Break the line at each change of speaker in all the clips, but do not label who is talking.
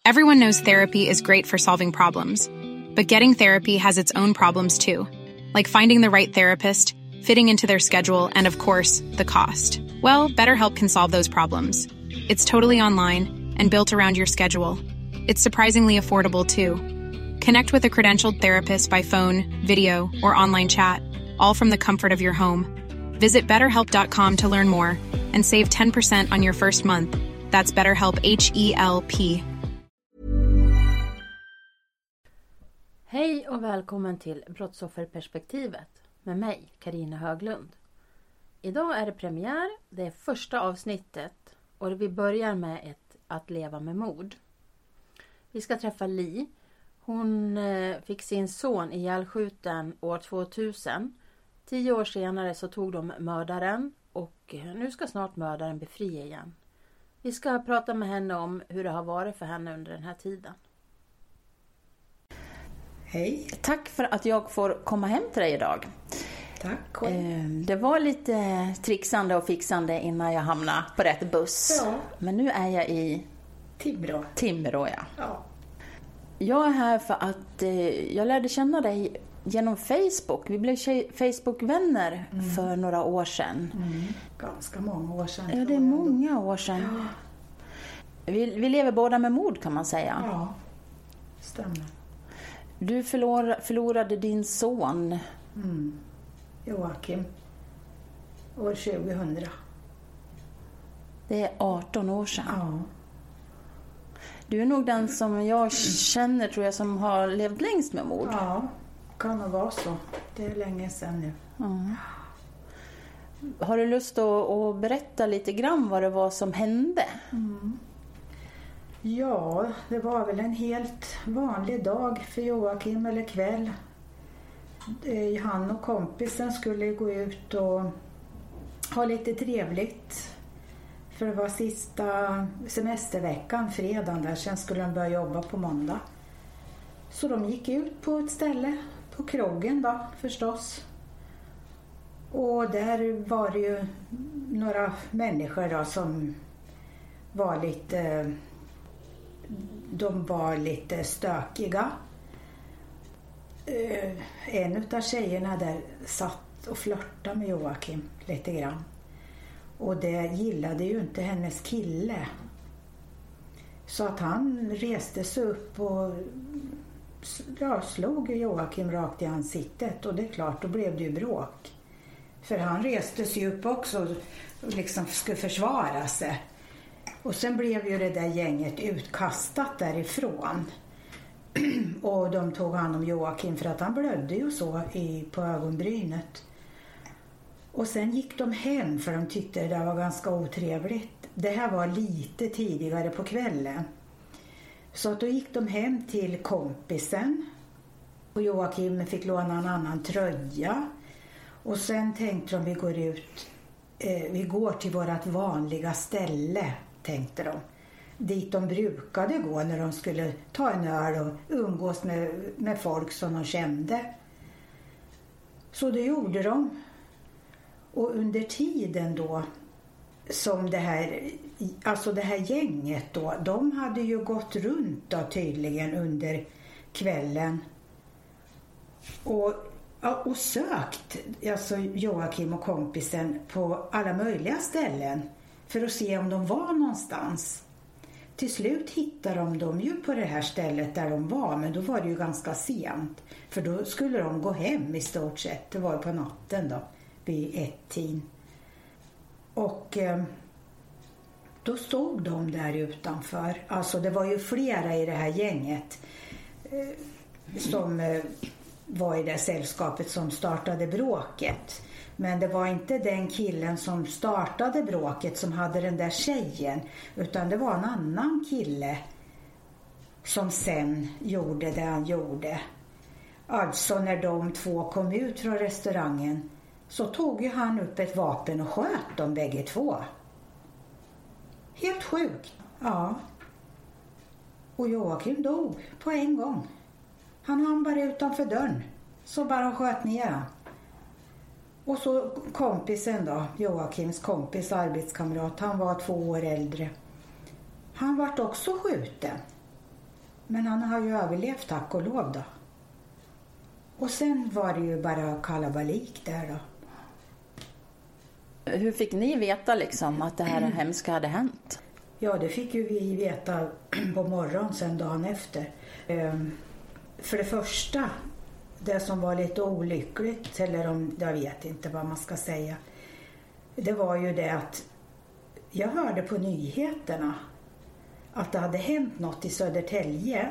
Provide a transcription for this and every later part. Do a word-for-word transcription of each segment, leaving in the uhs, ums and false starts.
Everyone knows therapy is great for solving problems, but getting therapy has its own problems too, like finding the right therapist, fitting into their schedule, and of course, the cost. Well, BetterHelp can solve those problems. It's totally online and built around your schedule. It's surprisingly affordable too. Connect with a credentialed therapist by phone, video, or online chat, all from the comfort of your home. Visit better help dot com to learn more and save ten percent on your first month. That's BetterHelp, H E L P.
Hej och välkommen till Brottsofferperspektivet med mig, Carina Höglund. Idag är det premiär, det är första avsnittet och vi börjar med ett att leva med mord. Vi ska träffa Li. Hon fick sin son ihjälskjuten år tvåtusen. Tio år senare så tog de mördaren och nu ska snart mördaren bli fri igen. Vi ska prata med henne om hur det har varit för henne under den här tiden.
Hej.
Tack för att jag får komma hem till dig idag.
Tack.
Det var lite trixande och fixande innan jag hamnade på rätt buss.
Ja.
Men nu är jag i
Timrå.
Timrå, ja.
Ja.
Jag är här för att eh, jag lärde känna dig genom Facebook. Vi blev Facebook-vänner mm. för några år sedan.
Mm. Ganska många år sedan.
Ja, det är många år sedan. Ja. Vi, vi lever båda med mord, kan man säga.
Ja, stämmer.
Du förlor, förlorade din son.
Mm. Joakim. År tjugohundra.
Det är arton år sedan.
Ja.
Du är nog den som jag känner, tror jag, som har levt längst med mord.
Ja, kan nog vara så. Det är länge sedan nu.
Mm. Har du lust att, att berätta lite grann vad det var som hände?
Mm. Ja, det var väl en helt vanlig dag för Joakim, eller kväll. Han och kompisen skulle gå ut och ha lite trevligt. För det var sista semesterveckan, fredagen där. Sen skulle de börja jobba på måndag. Så de gick ut på ett ställe, på krogen då förstås. Och där var det ju några människor då som var lite... De var lite stökiga. En av tjejerna där satt och flörtade med Joakim lite grann. Och det gillade ju inte hennes kille. Så att han reste sig upp och ja, slog Joakim rakt i ansiktet. Och det är klart, då blev det ju bråk. För han reste sig upp också och liksom skulle försvara sig. Och sen blev ju det där gänget utkastat därifrån. Och de tog hand om Joakim för att han blödde ju så i, på ögonbrynet. Och sen gick de hem för de tyckte det var ganska otrevligt. Det här var lite tidigare på kvällen. Så att då gick de hem till kompisen. Och Joakim fick låna en annan tröja. Och sen tänkte de vi går ut. Eh, vi går till vårat vanliga ställe, tänkte de. Dit de brukade gå när de skulle ta en öl och umgås med, med folk som de kände. Så det gjorde de. Och under tiden då som det här, alltså det här gänget då, de hade ju gått runt då tydligen under kvällen och, och sökt, alltså Joakim och kompisen, på alla möjliga ställen för att se om de var någonstans. Till slut hittade de dem ju på det här stället där de var, men då var det ju ganska sent, för då skulle de gå hem i stort sett. Det var ju på natten då, vid ett tid. Och eh, då stod de där utanför. Alltså det var ju flera i det här gänget eh, som eh, var i det sällskapet som startade bråket. Men det var inte den killen som startade bråket som hade den där tjejen, utan det var en annan kille som sen gjorde det han gjorde. Alltså när de två kom ut från restaurangen så tog ju han upp ett vapen och sköt dem bägge två. Helt sjukt. Ja. Och Joakim dog på en gång. Han hann bara utanför dörren. Så bara sköt ner han. Och så kompisen då, Joakims kompis, arbetskamrat, han var två år äldre. Han vart också skjuten. Men han har ju överlevt, tack och lov då. Och sen var det ju bara kalabalik där då.
Hur fick ni veta liksom att det här hemska hade hänt?
Ja, det fick ju vi veta på morgonen sen dagen efter. Ehm, för det första, det som var lite olyckligt, eller om jag vet inte vad man ska säga. Det var ju det att jag hörde på nyheterna att det hade hänt något i Södertälje.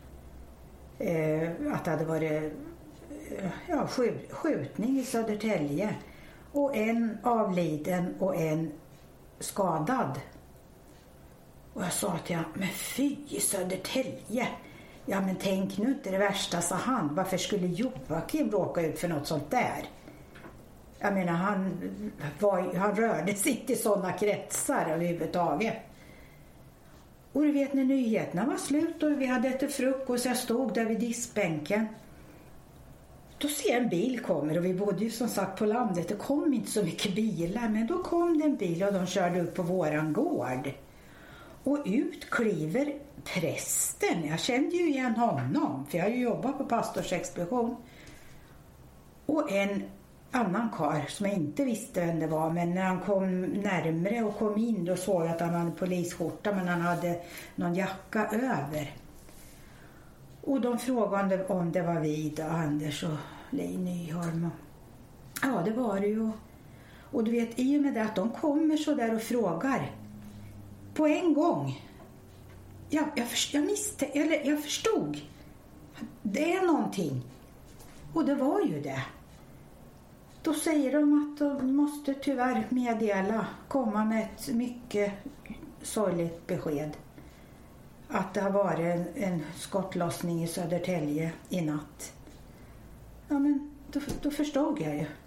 Ehm, att det hade varit ja, skjut, skjutning i Södertälje. Och en avliden och en skadad. Och jag sa till honom, men fy i Södertälje. Ja men tänk nu inte det värsta, sa han. Varför skulle Joakim råka ut för något sånt där? Jag menar han, var, han rörde sig inte i sådana kretsar överhuvudtaget. Och du vet när nyheterna var slut och vi hade ätit frukost, jag stod där vid diskbänken. Då ser jag en bil kommer och vi bodde ju som sagt på landet. Det kom inte så mycket bilar, men då kom det en bil och de körde upp på våran gård. Och ut kliver prästen. Jag kände ju igen honom, för jag har ju jobbat på pastorsexpedition. Och en annan karl som jag inte visste vem det var, men när han kom närmare och kom in då såg jag att han hade polisskjorta, men han hade någon jacka över. Och de frågade om det var vi då, Anders och Lej Nyholm. Ja, det var det ju. Och du vet, i och med det att de kommer så där och frågar på en gång. Ja, jag, för, jag, misste, eller jag förstod. Det är någonting. Och det var ju det. Då säger de att de måste tyvärr meddela, komma med ett mycket sorgligt besked. Att det har varit en, en skottlossning i Södertälje i natt. Ja, men då, då förstod jag ju.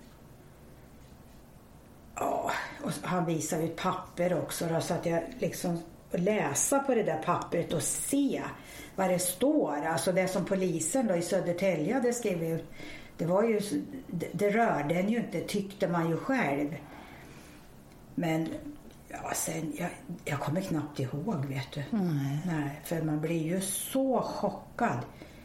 Ja, och han visade ett papper också då, så att jag liksom läsa på det där pappret och se vad det står. Alltså det som polisen då i Södertälje hade skrivit ut. Det var ju, det, det rörde en ju inte, tyckte man ju själv. Men ja, sen, jag, jag kommer knappt ihåg, vet du. Mm. Nej, för man blir ju så chockad.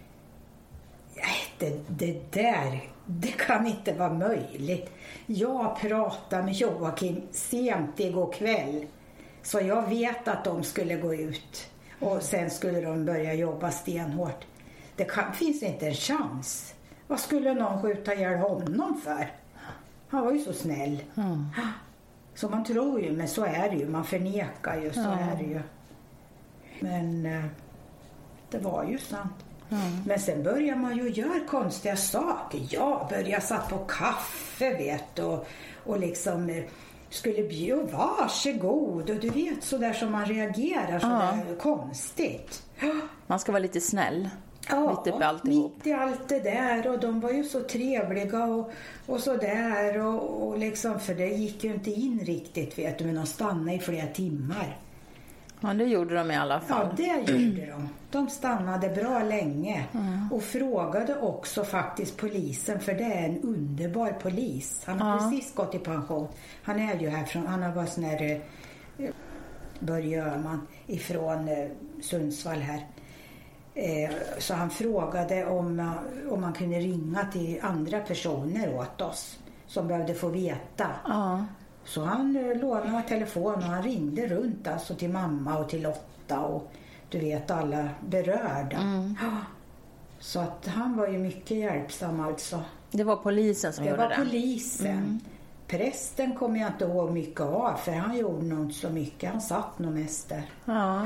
Det, det där, det kan inte vara möjligt. Jag pratade med Joakim sent igår kväll. Så jag vet att de skulle gå ut. Och sen skulle de börja jobba stenhårt. Det kan, finns inte en chans. Vad skulle någon skjuta ihjäl honom för? Han var ju så snäll. Mm. Så man tror ju, men så är det ju. Man förnekar ju, så ja. är det ju. Men eh, det var ju sant. Mm. Men sen börjar man ju göra konstiga saker. Jag började satt på kaffe, vet och, och liksom eh, skulle bjuda, varsågod. Och du vet, så där som man reagerar så ja. där konstigt.
Man ska vara lite snäll.
Ja,
mitt i alltihop.
mitt i allt det där, och de var ju så trevliga och, och så där och, och liksom, för det gick ju inte in riktigt, vet du, men de stannade i flera timmar.
Ja, det gjorde de i alla fall.
Ja, det gjorde de. De stannade bra länge mm. och frågade också faktiskt polisen, för det är en underbar polis. Han har ja. precis gått i pension. Han är ju härifrån, han har varit sån här eh, Börje Öhman ifrån eh, Sundsvall här. Så han frågade om, om man kunde ringa till andra personer åt oss som behövde få veta. Ja. Så han lånade telefon och han ringde runt alltså till mamma och till Lotta och du vet alla berörda. Mm. Så att han var ju mycket hjälpsam alltså.
Det var polisen som
det
gjorde
var
det?
Det var polisen. Mm. Prästen kommer jag inte ihåg mycket av, för han gjorde nog inte så mycket. Han satt nog mest där. Ja.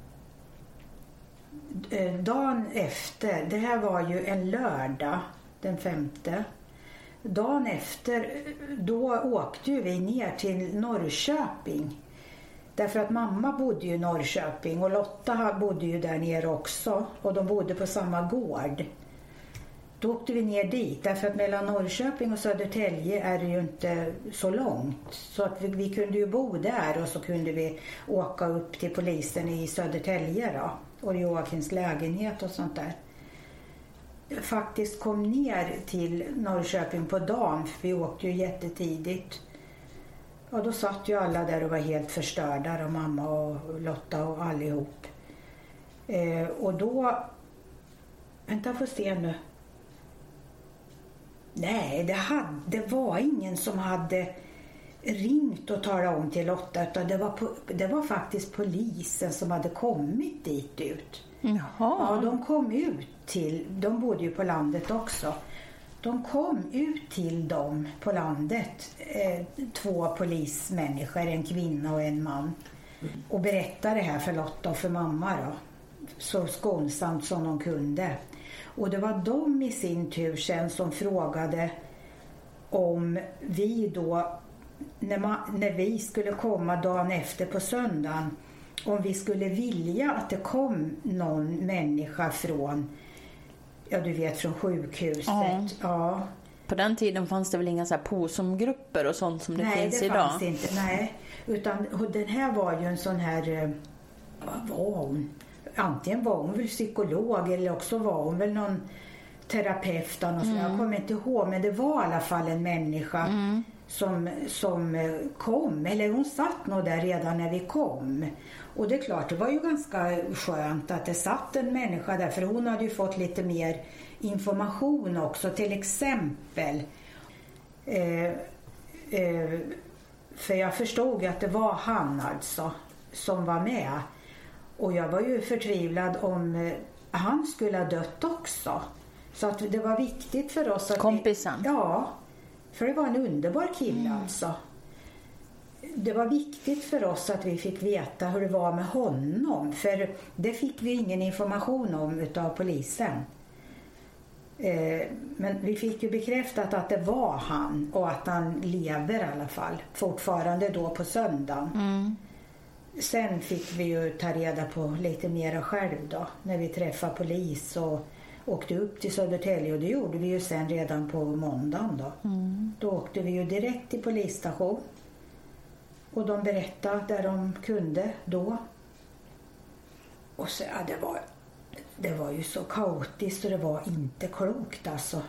Dagen efter, det här var ju en lördag den femte. Dagen efter, då åkte ju vi ner till Norrköping. Därför att mamma bodde ju i Norrköping och Lotta bodde ju där nere också. Och de bodde på samma gård. Då åkte vi ner dit, därför att mellan Norrköping och Södertälje är det ju inte så långt. Så att vi, vi kunde ju bo där och så kunde vi åka upp till polisen i Södertälje då. Och Joakims lägenhet och sånt där. Jag faktiskt kom ner till Norrköping på dagen, för vi åkte ju jättetidigt. Och då satt ju alla där och var helt förstörda, och mamma och Lotta och allihop. Eh, och då... Vänta, får se nu. Nej, det, hade, det var ingen som hade ringt och talat om till Lotta, utan det var, på, det var faktiskt polisen som hade kommit dit ut.
Jaha.
Ja, de kom ut till, de bodde ju på landet också. De kom ut till dem på landet, eh, två polismänniskor, en kvinna och en man, och berättade det här för Lotta och för mamma då, så skonsamt som de kunde. Och det var de i sin tur sen som frågade om vi då, när, man, när vi skulle komma dagen efter på söndagen, om vi skulle vilja att det kom någon människa från, ja du vet, från sjukhuset.
Ja.
Ja.
På den tiden fanns det väl inga så här posumgrupper och sånt som det
nej,
finns
det
idag?
Nej, det fanns inte. Nej, utan den här var ju en sån här, vad var hon? Antingen var hon väl psykolog eller också var hon väl någon terapeut. Och så. Mm. Jag kommer inte ihåg, men det var i alla fall en människa mm. som, som kom. Eller hon satt nog där redan när vi kom. Och det är klart, det var ju ganska skönt att det satt en människa där. För hon hade ju fått lite mer information också. Till exempel. Eh, eh, för jag förstod att det var han alltså som var med. Och jag var ju förtvivlad om han skulle ha dött också. Så att det var viktigt för oss att...
Kompisen?
Vi, ja, för det var en underbar kille mm. alltså. Det var viktigt för oss att vi fick veta hur det var med honom. För det fick vi ingen information om utav polisen. Eh, men vi fick ju bekräftat att det var han och att han lever i alla fall. Fortfarande då på söndagen. Mm. Sen fick vi ju ta reda på lite mer själv då. När vi träffade polis och åkte upp till Södertälje. Och det gjorde vi ju sen redan på måndagen då. Mm. Då åkte vi ju direkt till polisstation. Och de berättade där de kunde då. Och så, ja, det var, det var ju så kaotiskt och det var inte klokt alltså.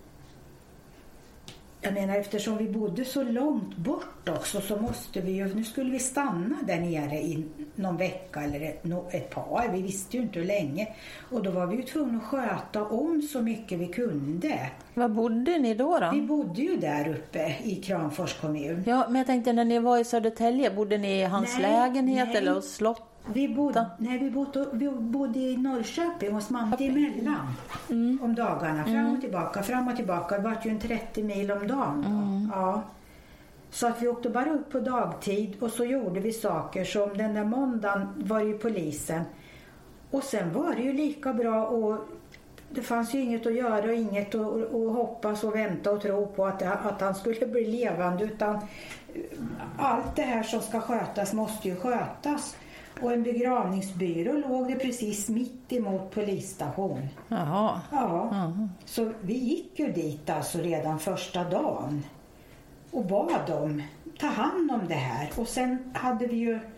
Jag menar, eftersom vi bodde så långt bort också så måste vi ju, nu skulle vi stanna där nere i någon vecka eller ett, ett par, vi visste ju inte hur länge. Och då var vi ju tvungna att sköta om så mycket vi kunde.
Var bodde ni då då?
Vi bodde ju där uppe i Kramfors kommun.
Ja, men jag tänkte när ni var i Södertälje, bodde ni i hans nej, lägenhet nej. eller hos slott?
Vi bodde, nej, vi bodde, vi bodde i Norrköping hos mamma emellan mm. om dagarna. Fram och mm. tillbaka, fram och tillbaka. Det var ju en trettio mil om dagen. Mm. Ja. Så att vi åkte bara upp på dagtid och så gjorde vi saker som den där måndagen var ju polisen. Och sen var det ju lika bra och det fanns ju inget att göra och inget att och hoppas och vänta och tro på att, det, att han skulle bli levande, utan allt det här som ska skötas måste ju skötas. Och en begravningsbyrå låg det precis mitt emot polisstation.
Jaha.
Ja.
Jaha.
Så vi gick ju dit alltså redan första dagen. Och bad dem ta hand om det här. Och sen hade vi ju...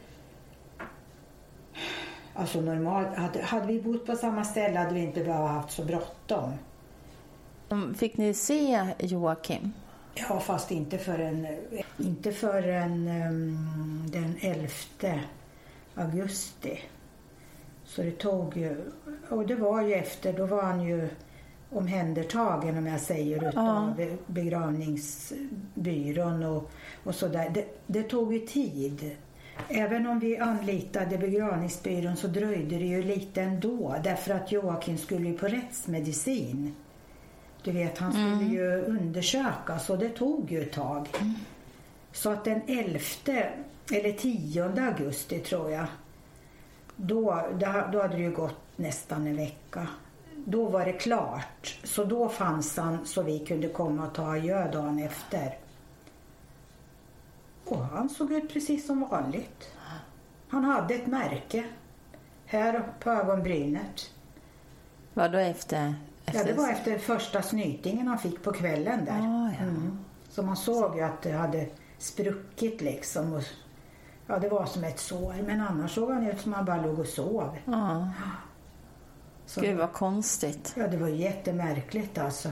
Alltså normalt... Hade, hade vi bott på samma ställe hade vi inte behövt haft så bråttom.
Fick ni se Joakim?
Ja, fast inte förrän... Inte förrän um, den elfte augusti. Så det tog ju, och det var ju efter, då var han ju omhändertagen om jag säger utav ja. begravningsbyrån och, och sådär. Det, det tog ju tid. Även om vi anlitade begravningsbyrån så dröjde det ju lite ändå, därför att Joakim skulle ju på rättsmedicin. Du vet, han skulle mm. ju undersökas och det tog ju ett tag. Mm. Så att den elfte eller tionde augusti tror jag, då, då hade det ju gått nästan en vecka. Då var det klart. Så då fanns han så vi kunde komma och ta adjö dagen efter. Och han såg ut precis som vanligt. Han hade ett märke här på ögonbrynet.
Var då efter, efter?
Ja, det var efter första snytingen han fick på kvällen där.
Ah, ja.
mm. Så man såg ju att det hade spruckit liksom. Och, ja, det var som ett sår. Men annars såg han ut som han bara låg och sov.
Ah.
Så,
Gud vad konstigt.
Ja, det var jättemärkligt alltså.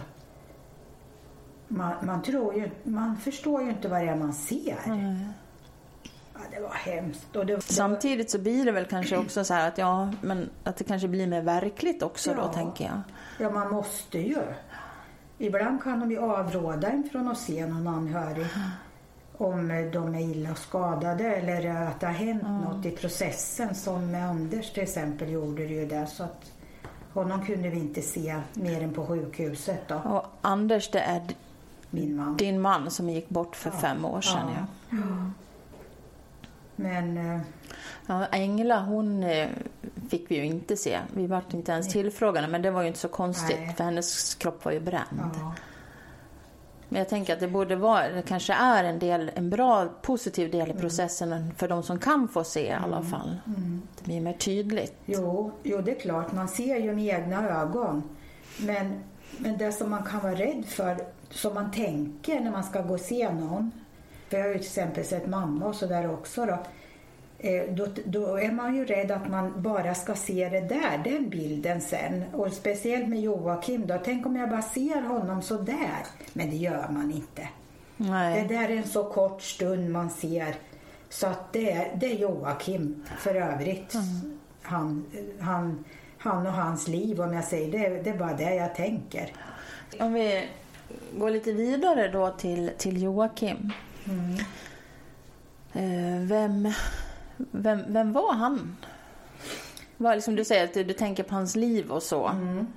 Man, man tror ju, man förstår ju inte vad det är man ser.
Mm.
Ja, det var hemskt. Och det,
Samtidigt så blir det väl kanske också så här att, ja, men att det kanske blir mer verkligt också
ja,
då, tänker jag.
Ja, man måste ju. Ibland kan de ju avråda en från att se någon anhörig. Om de är illa skadade eller att det har hänt mm. något i processen, som med Anders till exempel gjorde det ju det, så att honom kunde vi inte se mer än på sjukhuset då. Och
Anders, det är
min man.
Din man som gick bort för ja. fem år sedan. Ja. Ja.
Mm. Men
ja, Engla, hon fick vi ju inte se. Vi var inte ens tillfrågade, men det var ju inte så konstigt. Nej. För hennes kropp var ju bränd. Ja. Men jag tänker att det borde vara, det kanske är en del, en bra positiv del i processen mm. för de som kan få se i alla fall. Mm. Det blir mer tydligt.
Jo, jo, det är klart, man ser ju med egna ögon. Men, men det som man kan vara rädd för, som man tänker när man ska gå och se någon. För jag har ju till exempel sett mamma och så där också då. Då, då är man ju rädd att man bara ska se det där, den bilden sen. Och speciellt med Joakim då, tänk om jag bara ser honom så där. Men det gör man inte. Nej. Det där är en så kort stund man ser. Så att det är, det är Joakim för övrigt. Mm. Han, han, han och hans liv, om jag säger det, det är bara det jag tänker.
Om vi går lite vidare då till, till Joakim. Mm. Eh, vem... Vem, vem var han? Vad liksom du säger att du, du tänker på hans liv och så. Mm.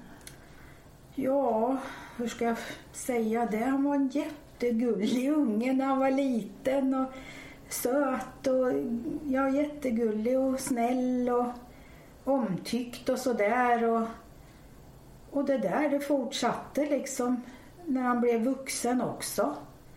Ja, hur ska jag säga det? Han var en jättegullig unge när han var liten och söt och ja, jättegullig och snäll och omtyckt och sådär. Och, och det där, det fortsatte liksom när han blev vuxen också.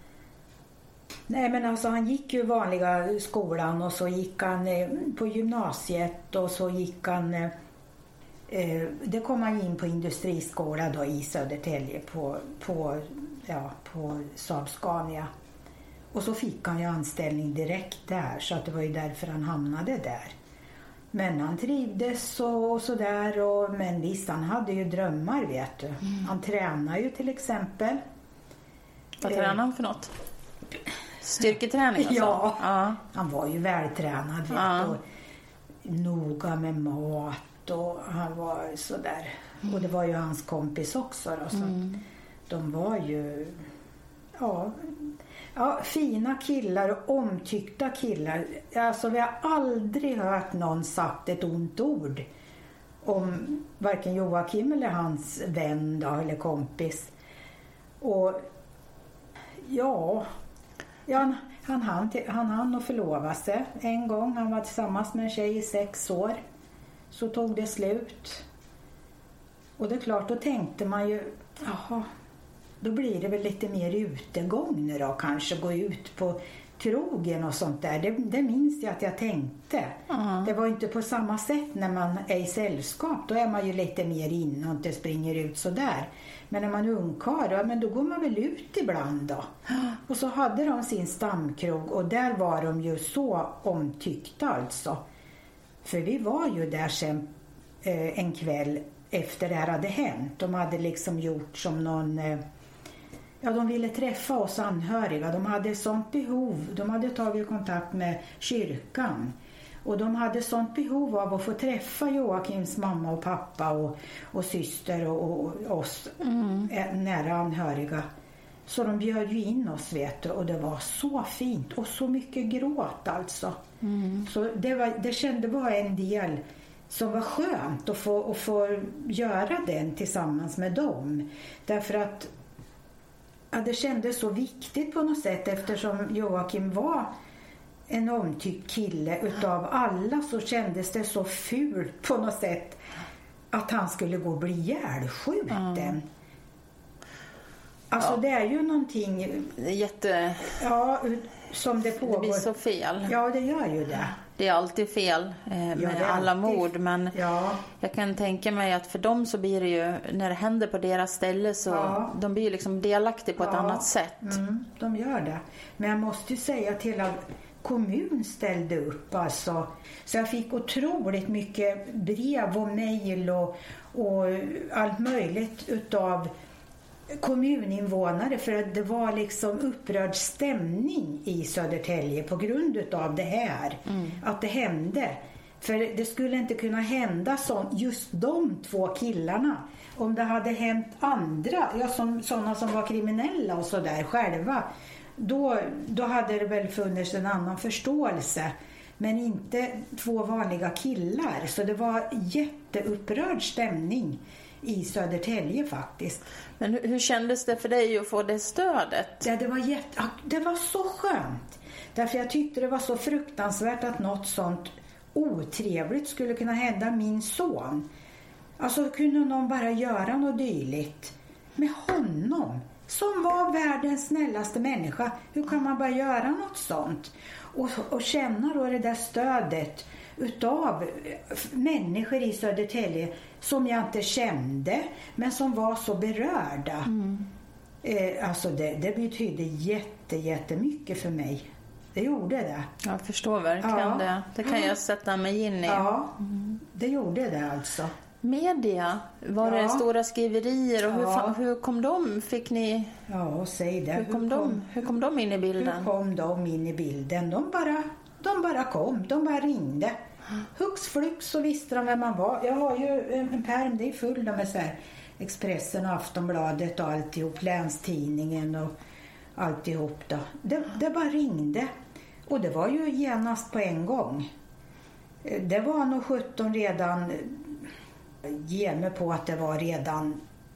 Nej, men alltså han gick ju vanliga skolan och så gick han eh, på gymnasiet och så gick han eh, det kom han in på industriskola då i Södertälje på, på, ja, på Saab-Scania. Och så fick han ju anställning direkt där, så att det var ju därför han hamnade där. Men han trivdes och, och sådär, och, men visst, han hade ju drömmar, vet du. Mm. Han tränar ju till exempel.
Vad tränar han för något? Styrketräning och
ja,
ja,
han var ju vältränad, vet ja. Och noga med mat och han var sådär. Mm. Och det var ju hans kompis också då, så mm. de var ju ja, ja, fina killar och omtyckta killar. Alltså vi har aldrig hört någon sagt ett ont ord om varken Joakim eller hans vän då, eller kompis. Och ja, ja han hann han han att förlova sig en gång. Han var tillsammans med en tjej i sex år. Så tog det slut. Och det är klart, då tänkte man ju, jaha, då blir det väl lite mer utegång nu då, kanske gå ut på krogen och sånt där. Det, det minns jag att jag tänkte. Mm. Det var inte på samma sätt när man är i sällskap. Då är man ju lite mer inne och inte springer ut så där. Men när man är ungkarl, ja, men då går man väl ut ibland då. Mm. Och så hade de sin stamkrog och där var de ju så omtyckta alltså. För vi var ju där sen eh, en kväll efter det här hade hänt. De hade liksom gjort som någon... Eh, ja, de ville träffa oss anhöriga. De hade sånt behov. De hade tagit kontakt med kyrkan. Och de hade sånt behov av att få träffa Joakims mamma och pappa och, och syster och, och oss mm. nära anhöriga. Så de bjöd ju in oss, vet du. Och det var så fint. Och så mycket gråt alltså. Mm. Så det, var, det kände var en del som var skönt att få, att få göra den tillsammans med dem. Därför att ja, det kändes så viktigt på något sätt, eftersom Joakim var en omtyckt kille utav alla, så kändes det så fult på något sätt att han skulle gå och bli ihjälskjuten. Mm. Alltså ja. Det är ju någonting
det är jätte...
ja, som det pågår.
Det blir så fel.
Ja, det gör ju det.
Det är alltid fel eh, med ja, alla alltid... mord, men ja. Jag kan tänka mig att för dem så blir det ju, när det händer på deras ställe så ja. De blir liksom delaktiga på ja. Ett annat sätt.
Mm, de gör det. Men jag måste ju säga att hela kommun ställde upp alltså. Så jag fick otroligt mycket brev och mejl och, och allt möjligt utav kommuninvånare, för att det var liksom upprörd stämning i Södertälje på grund av det här. Mm. Att det hände. För det skulle inte kunna hända som just de två killarna. Om det hade hänt andra, ja, som, sådana som var kriminella och sådär själva, då, då hade det väl funnits en annan förståelse. Men inte två vanliga killar. Så det var jätteupprörd stämning i Södertälje faktiskt.
Men hur, hur kändes det för dig att få det stödet?
Ja, det var jätte, det var så skönt. Därför jag tyckte det var så fruktansvärt att något sånt otrevligt skulle kunna hända min son. Alltså kunde någon bara göra något dyligt med honom som var världens snällaste människa. Hur kan man bara göra något sånt? Och, och känna då det där stödet utav människor i Södertälje som jag inte kände men som var så berörda. Mm. Eh, alltså det, det betydde jätte, jättemycket för mig. Det gjorde det.
Jag förstår verkligen ja. det. Det kan jag sätta mig in i.
Ja, det gjorde det alltså.
Media, var ja. det stora skriverier och hur, ja. hur kom de? Fick ni...
Ja, säg det.
Hur kom, hur, kom, de, hur kom de in i bilden?
Hur kom de in i bilden? De bara, de bara kom, de bara ringde. Hux flux så visste de vem man var. Jag har ju en pärm, det är full med så här Expressen och Aftonbladet och alltihop, Länstidningen och alltihop då. Det, det bara ringde. Och det var ju genast på en gång. Det var nog sjutton redan... Ge mig på att det var redan,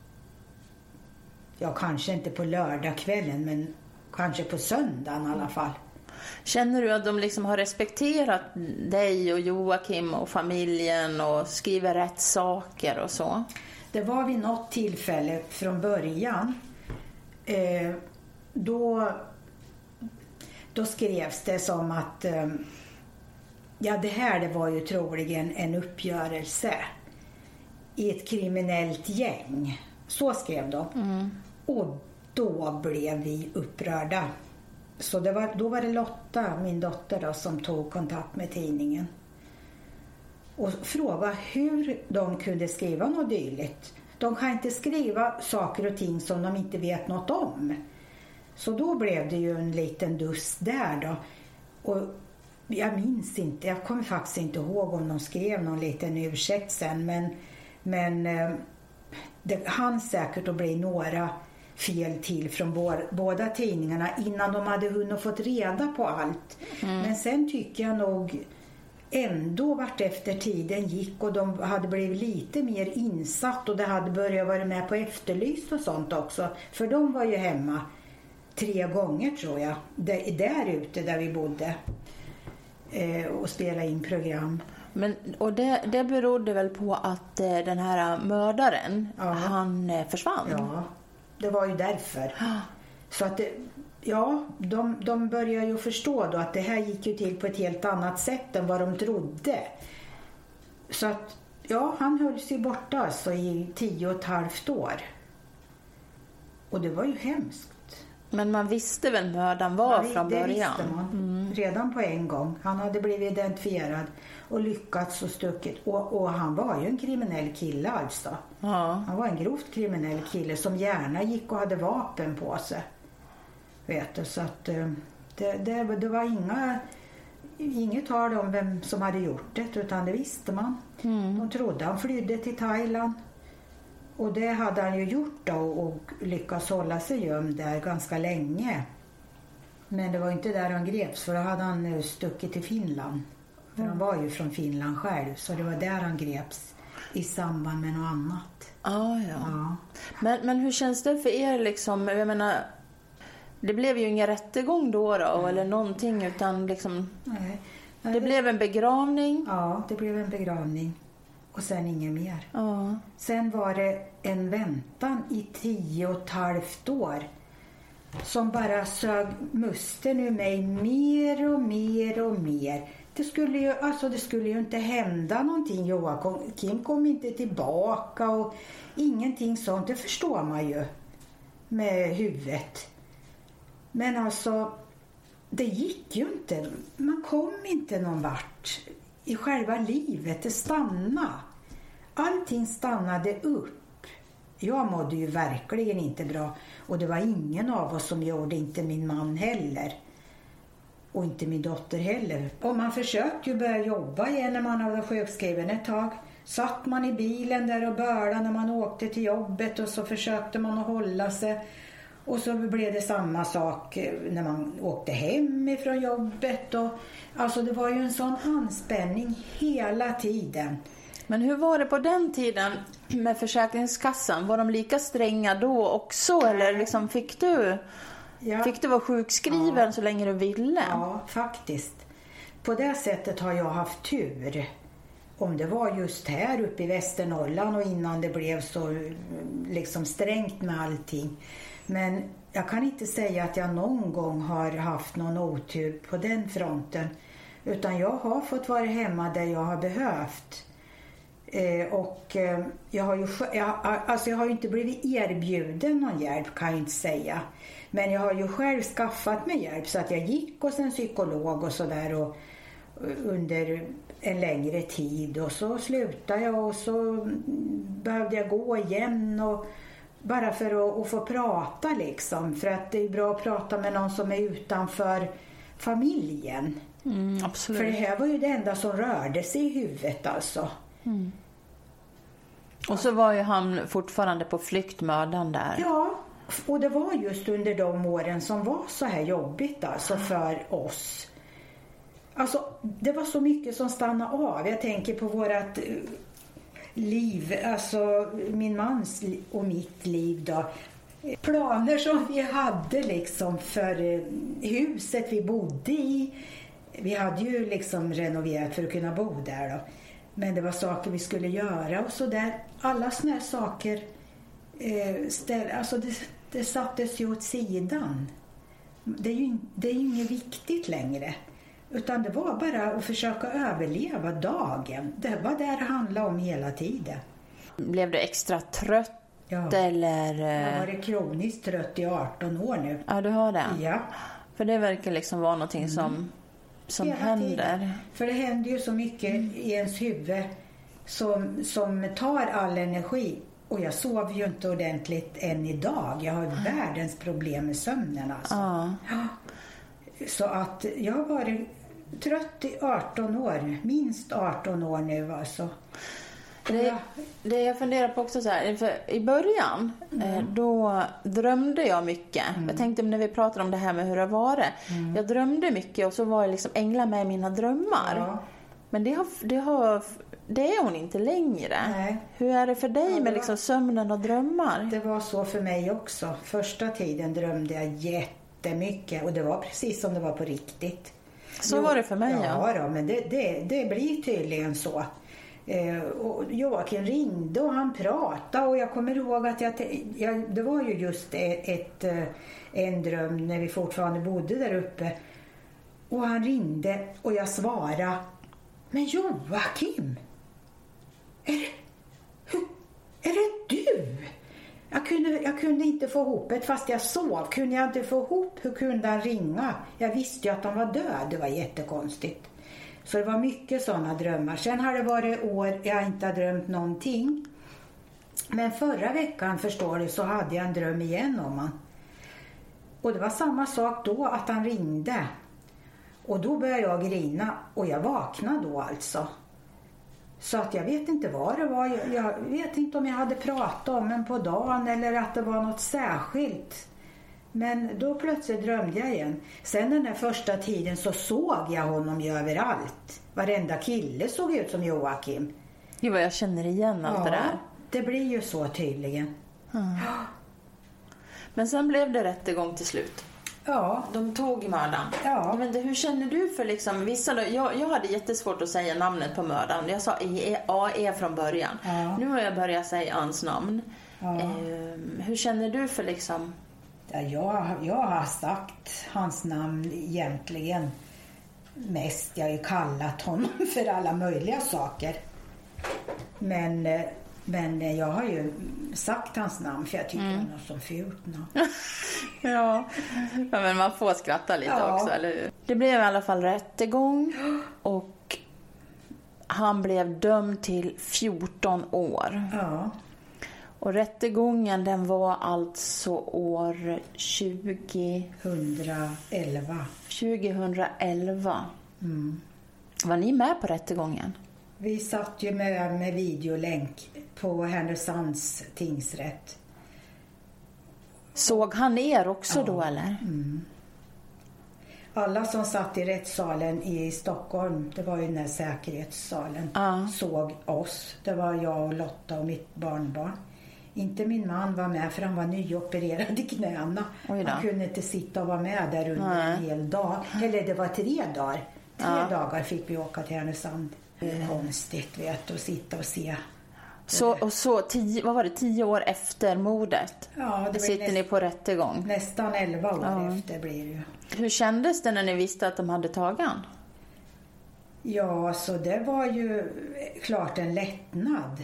ja kanske inte på lördagskvällen men kanske på söndagen i alla fall.
Känner du att de liksom har respekterat dig och Joakim och familjen och skriver rätt saker och så?
Det var vid något tillfälle från början. Eh, då, då skrevs det som att eh, ja det här det var ju troligen en uppgörelse i ett kriminellt gäng. Så skrev de. Mm. Och då blev vi upprörda. Så det var, då var det Lotta, min dotter då, som tog kontakt med tidningen. Och frågade hur de kunde skriva något dylikt. De kan inte skriva saker och ting som de inte vet något om. Så då blev det ju en liten duss där då. Och jag minns inte, jag kommer faktiskt inte ihåg om de skrev någon liten ursäkt sen. Men Men eh, det hann säkert att bli några fel till från bo- båda tidningarna innan de hade hunnit fått reda på allt. Mm. Men sen tycker jag nog ändå vart efter tiden gick och de hade blivit lite mer insatt och det hade börjat vara med på Efterlyst och sånt också. För de var ju hemma tre gånger tror jag, där, där ute där vi bodde eh, och spelade in program.
Men, och det, det berodde väl på att eh, den här mördaren, ja. han eh, försvann?
Ja, det var ju därför. Så att det, ja, de, de börjar ju förstå då att det här gick ju till på ett helt annat sätt än vad de trodde. Så att, ja, han höll sig borta alltså i tio och ett halvt år. Och det var ju hemskt.
Men man visste vem mördaren var ja, från början? Det
visste man. Mm. Redan på en gång. Han hade blivit identifierad och lyckats och stuckit. Och, och han var ju en kriminell kille alltså. Ja. Han var en grovt kriminell kille som gärna gick och hade vapen på sig. Vet du, så att det, det, det var inga, inget tal om vem som hade gjort det, utan det visste man. Mm. De trodde han flydde till Thailand. Och det hade han ju gjort då och lyckats hålla sig gömd där ganska länge. Men det var inte där han greps, för då hade han stuckit till Finland. För mm. han var ju från Finland själv, så det var där han greps i samband med något annat.
Ah, ja, ja. Men, men hur känns det för er liksom? Jag menar, det blev ju ingen rättegång då, då mm. eller någonting, utan liksom... Nej. Nej, det, det blev en begravning.
Ja, det blev en begravning. Och sen inget mer.
Ja.
Sen var det en väntan i tio och ett halvt år. Som bara sög musten ur mig mer och mer och mer. Det skulle ju, alltså det skulle ju inte hända någonting. Joakim kom inte tillbaka och ingenting sånt. Det förstår man ju med huvudet. Men alltså, det gick ju inte. Man kom inte någon vart i själva livet. Det stannade. Allting stannade upp. jag mådde ju verkligen inte bra. Och det var ingen av oss som gjorde, inte min man heller. Och inte min dotter heller. Och man försökte ju börja jobba igen när man hade sjukskriven ett tag. Satt man i bilen där och började när man åkte till jobbet och så försökte man att hålla sig. Och så blev det samma sak när man åkte hem ifrån jobbet. Och, alltså det var ju en sån anspänning hela tiden.
Men hur var det på den tiden med Försäkringskassan? Var de lika stränga då också? Eller liksom fick du, ja. fick du vara sjukskriven ja. så länge du ville?
Ja, faktiskt. På det sättet har jag haft tur. Om det var just här uppe i Västernorrland och innan det blev så liksom strängt med allting. Men jag kan inte säga att jag någon gång har haft någon otur på den fronten. Utan jag har fått vara hemma där jag har behövt. Eh, och eh, jag har ju jag, alltså jag har ju inte blivit erbjuden någon hjälp, kan jag inte säga. Men jag har ju själv skaffat mig hjälp, så att jag gick hos en psykolog och sådär och under en längre tid, och så slutade jag och så behövde jag gå igen, och bara för att, att få prata liksom, för att det är bra att prata med någon som är utanför familjen.
Mm, absolut.
För det här var ju det enda som rörde sig i huvudet alltså.
Mm. Och så var ju han fortfarande på flykt, mördaren där.
Ja, och det var just under de åren som var så här jobbigt alltså för oss. Alltså det var så mycket som stannade av. Jag tänker på vårat liv, alltså min mans och mitt liv då. Planer som vi hade liksom för huset vi bodde i. Vi hade ju liksom renoverat för att kunna bo där då. Men det var saker vi skulle göra och så där. Alla såna här saker eh, ställ, alltså det, det sattes ju åt sidan. Det är ju, det är ju inget viktigt längre. Utan det var bara att försöka överleva dagen. Det var det det handlade om hela tiden.
Blev du extra trött?
Ja.
Eller?
Jag har varit kroniskt trött i arton år nu.
Ja, du har det?
Ja.
För det verkar liksom vara någonting som, mm. som händer. Tiden.
För det händer ju så mycket mm. i ens huvud som, som tar all energi. Och jag sover ju inte ordentligt än idag. Jag har ju världens problem med sömnen alltså.
Ja.
Ja. Så att jag har varit trött i arton år. Minst arton år nu alltså.
Det, det jag funderar på också så här, för i början mm. då drömde jag mycket. Mm. Jag tänkte när vi pratade om det här med hur det var det. Mm. Jag drömde mycket och så var jag liksom änglar med i mina drömmar. Ja. Men det, har, det, har, det är hon inte längre. Nej. Hur är det för dig ja, det med liksom var, sömnen och drömmar?
Det var så för mig också. Första tiden drömde jag jättemycket och det var precis som det var på riktigt.
Så jo, var det för mig, ja.
Ja, då, men det, det, det blir tydligen så. Eh, och Joakim ringde och han pratade och jag kommer ihåg att jag, jag, det var ju just ett, ett, en dröm när vi fortfarande bodde där uppe. Och han ringde och jag svarade: men Joakim, är det, hur, är det du? Jag kunde, jag kunde inte få ihop det fast jag sov. Kunde jag inte få ihop, hur kunde han ringa? Jag visste ju att han var död, det var jättekonstigt. Så det var mycket sådana drömmar. Sen har det varit år jag inte har drömt någonting. Men förra veckan, förstår du, så hade jag en dröm igen om han. Och det var samma sak då, att han ringde. Och då började jag grina och jag vaknade då alltså. Så att jag vet inte vad det var. Jag, jag vet inte om jag hade pratat om en på dagen eller att det var något särskilt. Men då plötsligt drömde jag igen. Sen den där första tiden så såg jag honom ju överallt. Varenda kille såg ut som Joakim.
Jo, vad jag känner igen allt ja, det där.
Det blir ju så tydligen.
Mm. Men sen blev det rättegång till slut.
Ja.
De tog mördaren.
Ja.
Men det, hur känner du för liksom vissa då, jag, jag hade jättesvårt att säga namnet på mördaren. Jag sa A E från början. Ja. Nu har jag börjat säga hans namn. Ja. Eh, hur känner du för liksom?
Ja, jag, jag har sagt hans namn egentligen mest. Jag har ju kallat honom för alla möjliga saker. Men, men jag har ju sagt hans namn för jag tycker mm. han har så fult namn.
Ja. Ja, men man får skratta lite ja. också, eller hur? Det blev i alla fall rättegång och han blev dömd till fjorton år.
Ja.
Och rättegången den var alltså år tjugo...
tjugoelva.
tjugoelva.
Mm.
Var ni med på rättegången?
Vi satt ju med, med videolänk på Härnösands tingsrätt.
Såg han er också
Ja.
då eller?
Mm. Alla som satt i rättssalen i Stockholm, det var ju den här säkerhetssalen,
Ja.
såg oss. Det var jag och Lotta och mitt barnbarn. Inte min man var med för han var nyopererad i knäna.
Oj då.
Han kunde inte sitta och vara med där under
Nej.
en hel dag. Eller det var tre dagar. Tre
Ja.
dagar fick vi åka till Härnösand. Det är konstigt vet, att sitta och se.
Så, och så, tio, vad var det, tio år efter mordet?
Ja, det var
Sitter
näst,
ni på rättegång?
nästan elva år
Ja.
efter blir det ju.
Hur kändes det när ni visste att de hade tagit han?
Ja, så det var ju klart en lättnad.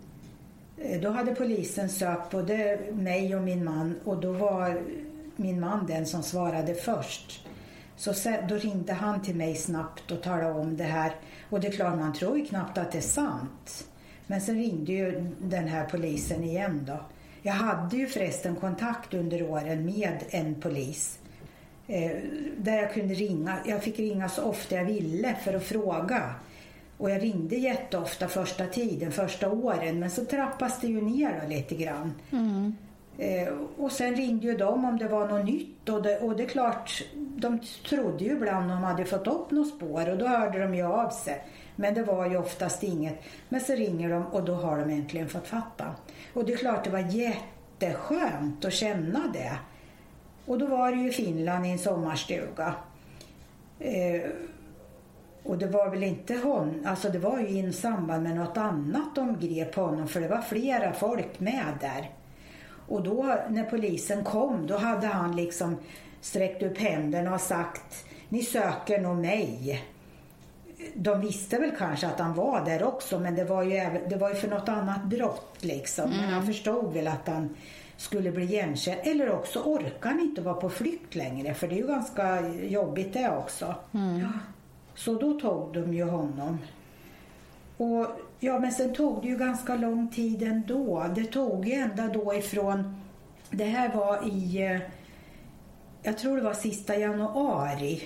Då hade polisen sökt både mig och min man och då var min man den som svarade först. Så sen, då ringde han till mig snabbt och talade om det här. Och det är klart, man tror ju knappt att det är sant. Men sen ringde ju den här polisen igen då. Jag hade ju förresten kontakt under åren med en polis. Eh, där jag kunde ringa. Jag fick ringa så ofta jag ville för att fråga. Och jag ringde jätteofta första tiden, första åren. Men så trappas det ju ner då lite grann.
Mm.
Eh, och sen ringde ju de om det var något nytt. Och det, och det är klart, de trodde ju ibland de hade fått upp något spår. Och då hörde de ju av sig. Men det var ju oftast inget. Men så ringer de och då har de äntligen fått fatta. Och det är klart det var jätteskönt att känna det. Och då var det ju i Finland i en sommarstuga. Eh, och det var väl inte hon, alltså det var ju i samband med något annat de grep honom. För det var flera folk med där. Och då när polisen kom, då hade han liksom sträckt upp händerna och sagt: ni söker nog mig. De visste väl kanske att han var där också, men det var ju, även, det var ju för något annat brott liksom. Mm. Men han förstod väl att han skulle bli igenkänd. Eller också orkar han inte vara på flykt längre, för det är ju ganska jobbigt det också.
Mm.
Ja. Så då tog de ju honom. Och ja, men sen tog det ju ganska lång tid ändå. Det tog ju ända då ifrån, det här var i, jag tror det var sista januari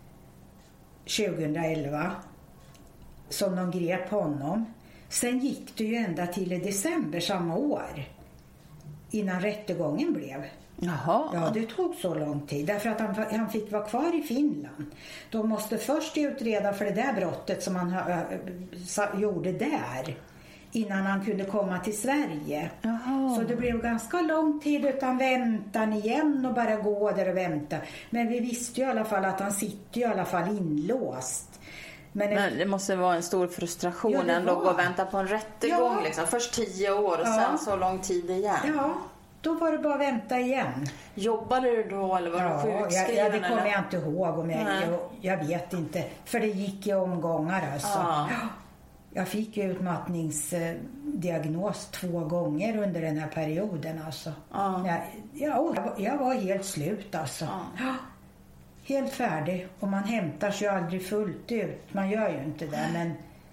tjugoelva som de grep honom. Sen gick det ju ända till i december samma år innan rättegången blev.
Jaha.
Ja, det tog så lång tid därför att han, han fick vara kvar i Finland. De måste först utreda för det där brottet som han uh, gjorde där innan han kunde komma till Sverige.
Jaha.
Så det blev ganska lång tid utan väntan igen och bara gå där och vänta. Men vi visste ju i alla fall att han sitter i alla fall inlåst. Men,
Men det måste vara en stor frustration
Ja, det
ändå
var.
att gå och vänta på en rättegång.
Ja.
Liksom. Först tio år och
Ja.
sen så lång tid igen.
ja, då var det bara att vänta igen.
Jobbade du då eller var
Ja,
du
jag,
sjukskriven?
ja, det kommer
eller?
jag inte ihåg. Om jag,
Nej.
jag, jag vet inte. För det gick i omgångar alltså.
Ja.
Jag fick ju utmattningsdiagnos två gånger under den här perioden alltså.
Ja.
Jag, jag, jag var helt slut alltså.
Ja.
Helt färdig. Och man hämtar sig ju aldrig fullt ut. Man gör ju inte det, men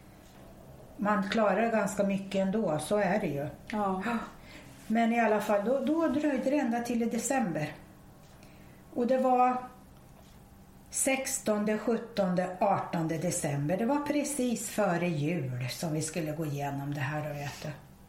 man klarar ganska mycket ändå. Så är det ju.
Ja.
Men i alla fall, då, då dröjde det ända till i december. Och det var sextonde, sjuttonde, artonde december. Det var precis före jul som vi skulle gå igenom det här och vet du.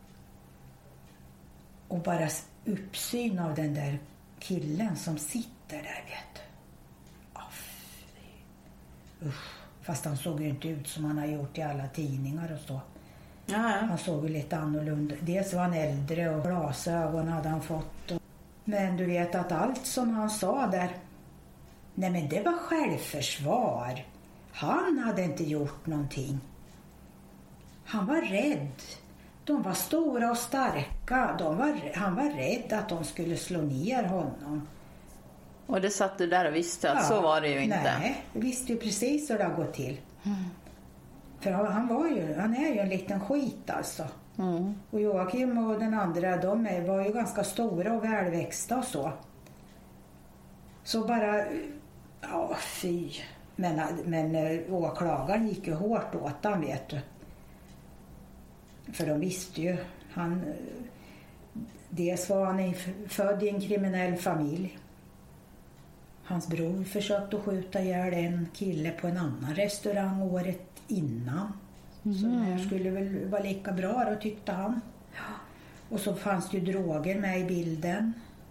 Och bara uppsyn av den där killen som sitter där, vet du. Oh, usch. Fast han såg ju inte ut som han har gjort i alla tidningar och så.
Ja.
Han såg ju lite annorlunda. Dels var han äldre och glasögon hade han fått. Men du vet att allt som han sa där, nej men det var självförsvar. Han hade inte gjort någonting. Han var rädd. De var stora och starka. De var, han var rädd att de skulle slå ner honom.
Och det satt du där och visste att
Ja,
så var det ju inte.
Nej, jag visste ju precis hur det har gått till. Mm. För han var ju, han är ju en liten skit alltså.
Mm.
Och Joakim och den andra, de är, var ju ganska stora och välväxta och så. Så bara, ja fy. Men, men åklagaren gick ju hårt åt han, vet du. För de visste ju, han, dels var han född i en kriminell familj. Hans bror försökte skjuta ihjäl en kille på en annan restaurang året innan. Mm. Så det här skulle väl vara lika bra då, tyckte han. Och så fanns det ju droger med i bilden.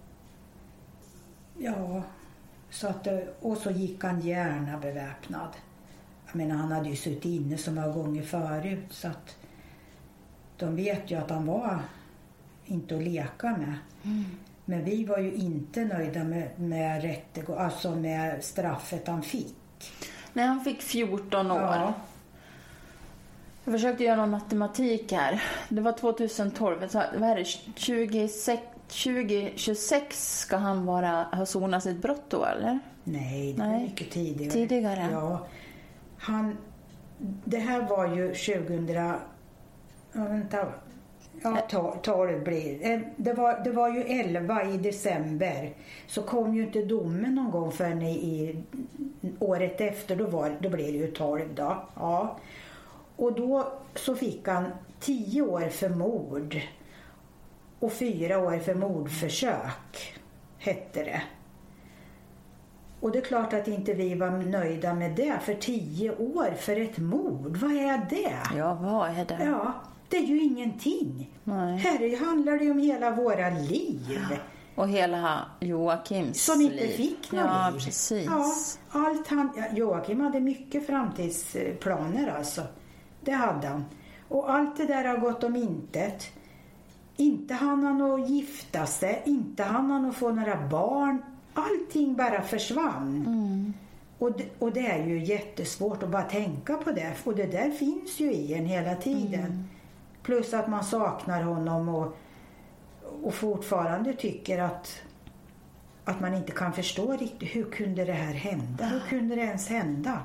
Ja, så att, och så gick han gärna beväpnad. Jag menar, han hade ju suttit inne så många gånger förut, så att de vet ju att han var inte att leka med. Mm. Men vi var ju inte nöjda med, med rättegång, alltså med straffet han fick.
Nej, han fick fjorton år.
Ja.
Jag försökte göra någon matematik här. Det var tjugohundratolv. Vad är det? tjugo tjugosex ska han vara, ha sonat sitt brott då, eller?
Nej, det var Nej. mycket tidigare.
Tidigare?
Ja. Han, det här var ju tjugohundra... Ja, vänta... Ja, tolv blir det. Var, det var ju elva i december. Så kom ju inte domen någon gång förrän i, i året efter. Då, var, då blev det ju tolv då. Ja. Och då så fick han tio år för mord. Och fyra år för mordförsök. Hette det. Och det är klart att inte vi var nöjda med det. För tio år för ett mord. Vad är det?
Ja, vad är det?
Ja. Det är ju ingenting. Nej. Här handlar det ju om hela våra liv.
Ja. Och hela Joakims
som inte
liv.
Fick något
ja,
liv.
Precis.
Ja, allt han, Joakim hade mycket framtidsplaner alltså. Det hade han. Och allt det där har gått om intet. Inte hann han att gifta sig. Inte hann han att få några barn. Allting bara försvann. Mm. Och, det, och det är ju jättesvårt att bara tänka på det. Och det där finns ju i en hela tiden. Mm. Plus att man saknar honom och, och fortfarande tycker att, att man inte kan förstå riktigt hur kunde det här hända? Hur kunde det ens hända?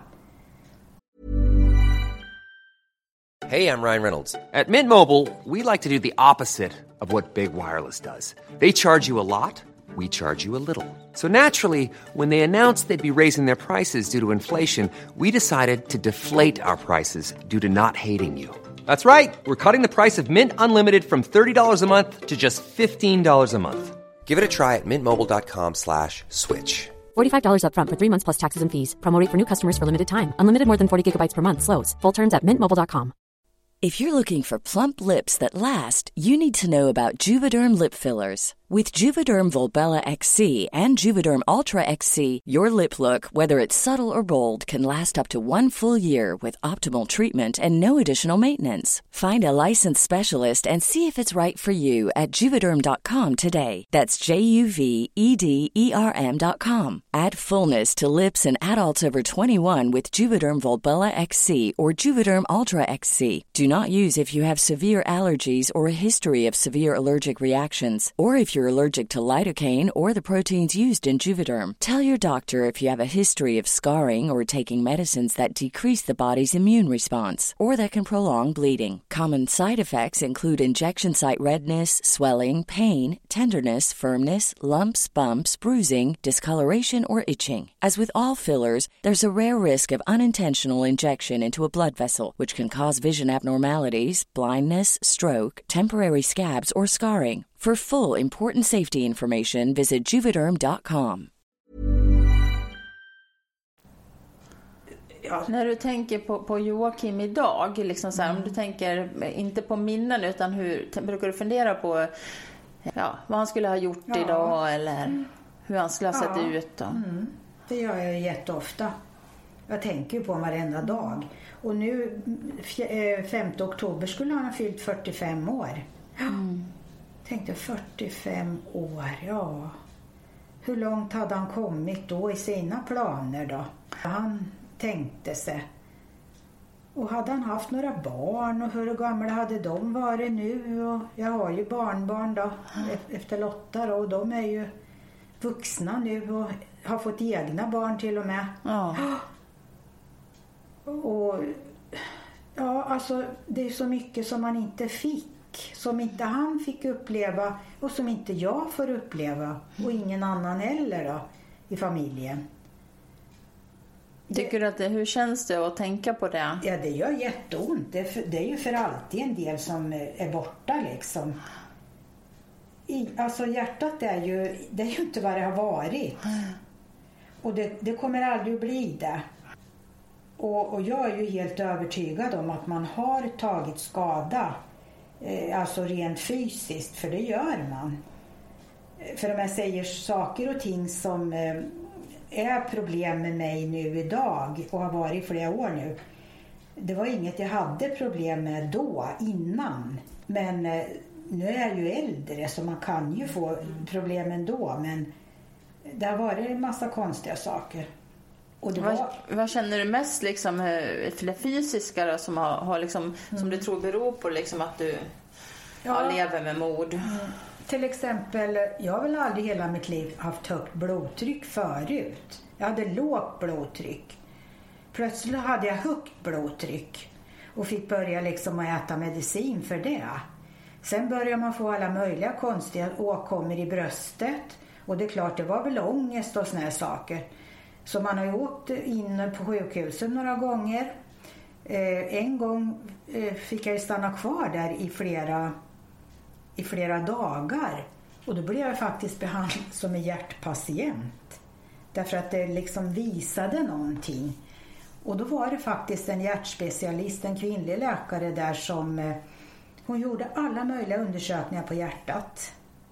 Hey, I'm Ryan Reynolds. At Mint Mobile, we like to do the opposite of what Big Wireless does. They charge you a lot, we charge you a little. So naturally, when they announced they'd be raising their prices due to inflation, we decided to deflate our prices due to not hating you. That's right. We're cutting the price of Mint Unlimited from thirty dollars a month to just fifteen dollars a month. Give it a try at mintmobile.com slash switch.
forty-five dollars up front for three months plus taxes and fees. Promo rate for new customers for limited time. Unlimited more than forty gigabytes per month. Slows full terms at mint mobile dot com.
If you're looking for plump lips that last, you need to know about Juvederm lip fillers. With Juvederm Volbella X C and Juvederm Ultra X C, your lip look, whether it's subtle or bold, can last up to one full year with optimal treatment and no additional maintenance. Find a licensed specialist and see if it's right for you at juvederm dot com today. That's J U V E D E R M dot com. Add fullness to lips in adults over twenty-one with Juvederm Volbella X C or Juvederm Ultra X C. Do not use if you have severe allergies or a history of severe allergic reactions, or if you're allergic to lidocaine or the proteins used in Juvederm. Tell your doctor if you have a history of scarring or taking medicines that decrease the body's immune response or that can prolong bleeding. Common side effects include injection site redness, swelling, pain, tenderness, firmness, lumps, bumps, bruising, discoloration, or itching. As with all fillers, there's a rare risk of unintentional injection into a blood vessel, which can cause vision abnormalities, blindness, stroke, temporary scabs, or scarring. For full important safety information, visit juvederm dot com.
Ja. När du tänker på, på Joakim idag, liksom så här, mm. om du tänker inte på minnen utan hur brukar du fundera på ja, vad han skulle ha gjort ja. idag eller mm. hur han skulle ha sett ja. ut då?
Mm. Det gör jag jätteofta. Jag tänker på varenda dag. Och nu femte oktober skulle han ha fyllt fyrtiofem år. Mm. Tänkte fyrtiofem år, ja. Hur långt hade han kommit då i sina planer då? Han tänkte sig. Och hade han haft några barn och hur gamla hade de varit nu? Och jag har ju barnbarn då, efter Lotta då, och de är ju vuxna nu och har fått egna barn till och med. Ja. Och ja, alltså det är så mycket som man inte fick. Som inte han fick uppleva och som inte jag får uppleva och ingen annan heller då i familjen.
Tycker du att det, hur känns det att tänka på det?
Ja, det gör jätteont. Det är, för, det är ju för alltid en del som är borta liksom. alltså hjärtat är ju, det är ju inte vad det har varit. Och det, det kommer aldrig att bli det. Och, och jag är ju helt övertygad om att man har tagit skada. Eh, alltså rent fysiskt, för det gör man. För om jag säger saker och ting som eh, är problem med mig nu idag och har varit flera år nu. Det var inget jag hade problem med då, innan. Men eh, nu är jag ju äldre så man kan ju få problem ändå. Men det har varit en massa konstiga saker. Och det var...
vad, vad känner du mest liksom, för det fysiska då, som, har, har liksom, mm. som du tror beror på liksom, att du ja. Ja, lever med mord? Mm.
Till exempel, jag har väl aldrig hela mitt liv haft högt blodtryck förut. Jag hade lågt blodtryck. Plötsligt hade jag högt blodtryck och fick börja liksom att äta medicin för det. Sen började man få alla möjliga konstiga åkommor i bröstet. Och det är klart, det var väl ångest och såna här saker. Så man har ju åkt in på sjukhuset några gånger. Eh, en gång eh, fick jag ju stanna kvar där i flera, i flera dagar. Och då blev jag faktiskt behandlad som en hjärtpatient. Därför att det liksom visade någonting. Och då var det faktiskt en hjärtspecialist, en kvinnlig läkare där som... Eh, hon gjorde alla möjliga undersökningar på hjärtat.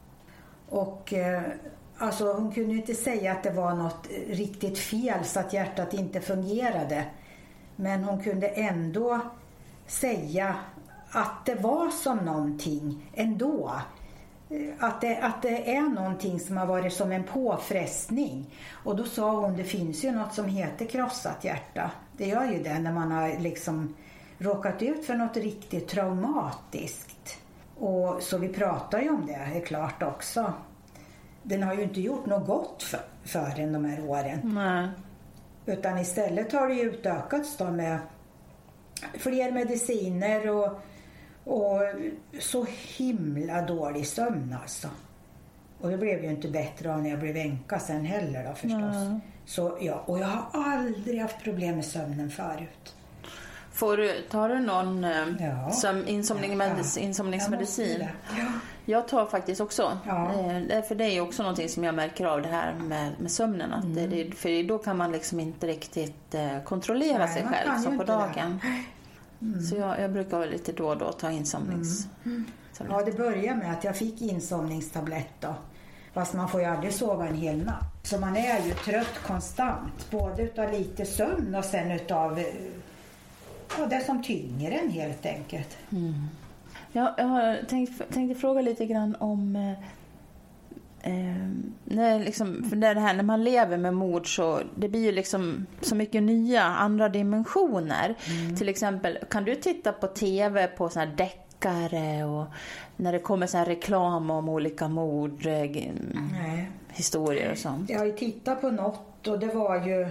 Och... Eh, Alltså hon kunde ju inte säga att det var något riktigt fel så att hjärtat inte fungerade. Men hon kunde ändå säga att det var som någonting ändå. Att det, att det är någonting som har varit som en påfrestning. Och då sa hon, det finns ju något som heter krossat hjärta. Det gör ju det när man har liksom råkat ut för något riktigt traumatiskt. Och så vi pratar ju om det, är klart också. Den har ju inte gjort något gott för, för en de här åren.
Nej.
Utan istället har det ju utökats då med fler mediciner och, och så himla dålig sömn alltså. Och det blev ju inte bättre av när jag blev änka sen heller då förstås. Nej. Så ja, och jag har aldrig haft problem med sömnen förut.
Får du, tar du någon
ja.
som insomning, ja. insomningsmedicin?
Ja.
Jag tar faktiskt också.
Ja.
För det är ju också någonting som jag märker av det här med, med sömnen. Att mm. det, för då kan man liksom inte riktigt eh, kontrollera Nej, sig själv som på dagen. Mm. Så jag, jag brukar väl lite då och då ta insomnings.
Mm. Mm. Ja, det började med att jag fick insomningstablett då. Fast man får ju aldrig sova en hel natt. Så man är ju trött konstant. Både utav lite sömn och sen utav... Ja, det som tynger en helt enkelt.
Mm. Ja, jag har tänkt, tänkte fråga lite grann om eh, när, liksom, för det här, när man lever med mord så det blir ju liksom så mycket nya andra dimensioner. Mm. Till exempel, kan du titta på tv på såna här deckare och när det kommer så här reklam om olika mord, eh, historier och sånt?
Jag har ju tittat på något och det var ju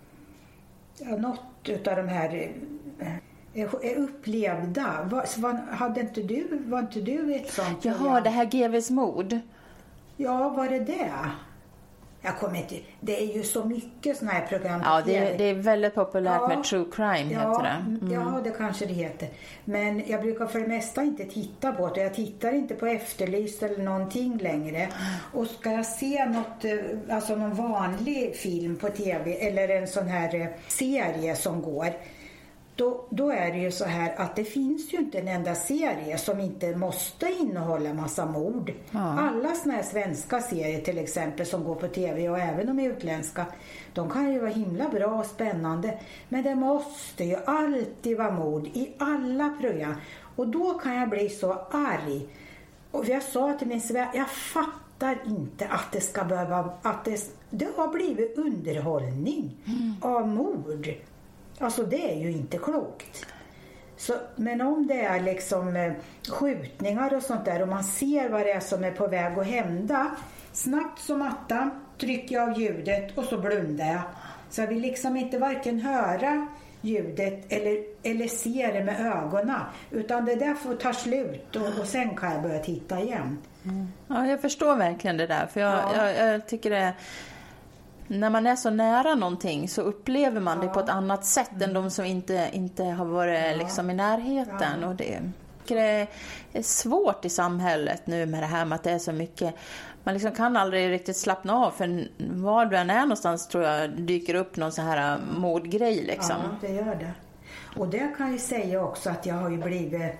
ja, något utav de här är upplevda. Var, var, hade inte du, var inte du ett sånt?
Jaha, det här G V:s mord.
Ja, var det det? Jag kommer inte... Det är ju så mycket såna här program.
Ja, det är, det är väldigt populärt ja, med true crime,
ja,
heter det. Mm.
Ja, det kanske det heter. Men jag brukar för det mesta inte titta på det. Jag tittar inte på Efterlyst eller någonting längre. Och ska jag se något, alltså någon vanlig film på tv eller en sån här serie som går... Då, då är det ju så här att det finns ju inte en enda serie som inte måste innehålla massa mord. Ja. Alla såna här svenska serier till exempel som går på tv och även de utländska, de kan ju vara himla bra och spännande. Men det måste ju alltid vara mord i alla program. Och då kan jag bli så arg. Och jag sa till min svär, jag fattar inte att det ska behöva, att det, det har blivit underhållning mm. av mord. Alltså det är ju inte klokt. Så, men om det är liksom eh, skjutningar och sånt där och man ser vad det är som är på väg att hända, snabbt som attan trycker jag av ljudet och så blundar jag. Så jag vill liksom inte varken höra ljudet eller, eller se det med ögonen, utan det där får ta slut och, och sen kan jag börja titta igen.
Mm. Ja, jag förstår verkligen det där, för jag, ja. jag, jag tycker det. När man är så nära någonting så upplever man ja. det på ett annat sätt mm. än de som inte, inte har varit ja. liksom i närheten. Ja. Och det... Det är svårt i samhället nu med det här med att det är så mycket. Man liksom kan aldrig riktigt slappna av, för var du än är någonstans tror jag dyker upp någon så här mordgrej liksom.
Ja, det gör det. Och det kan jag säga också att jag har ju blivit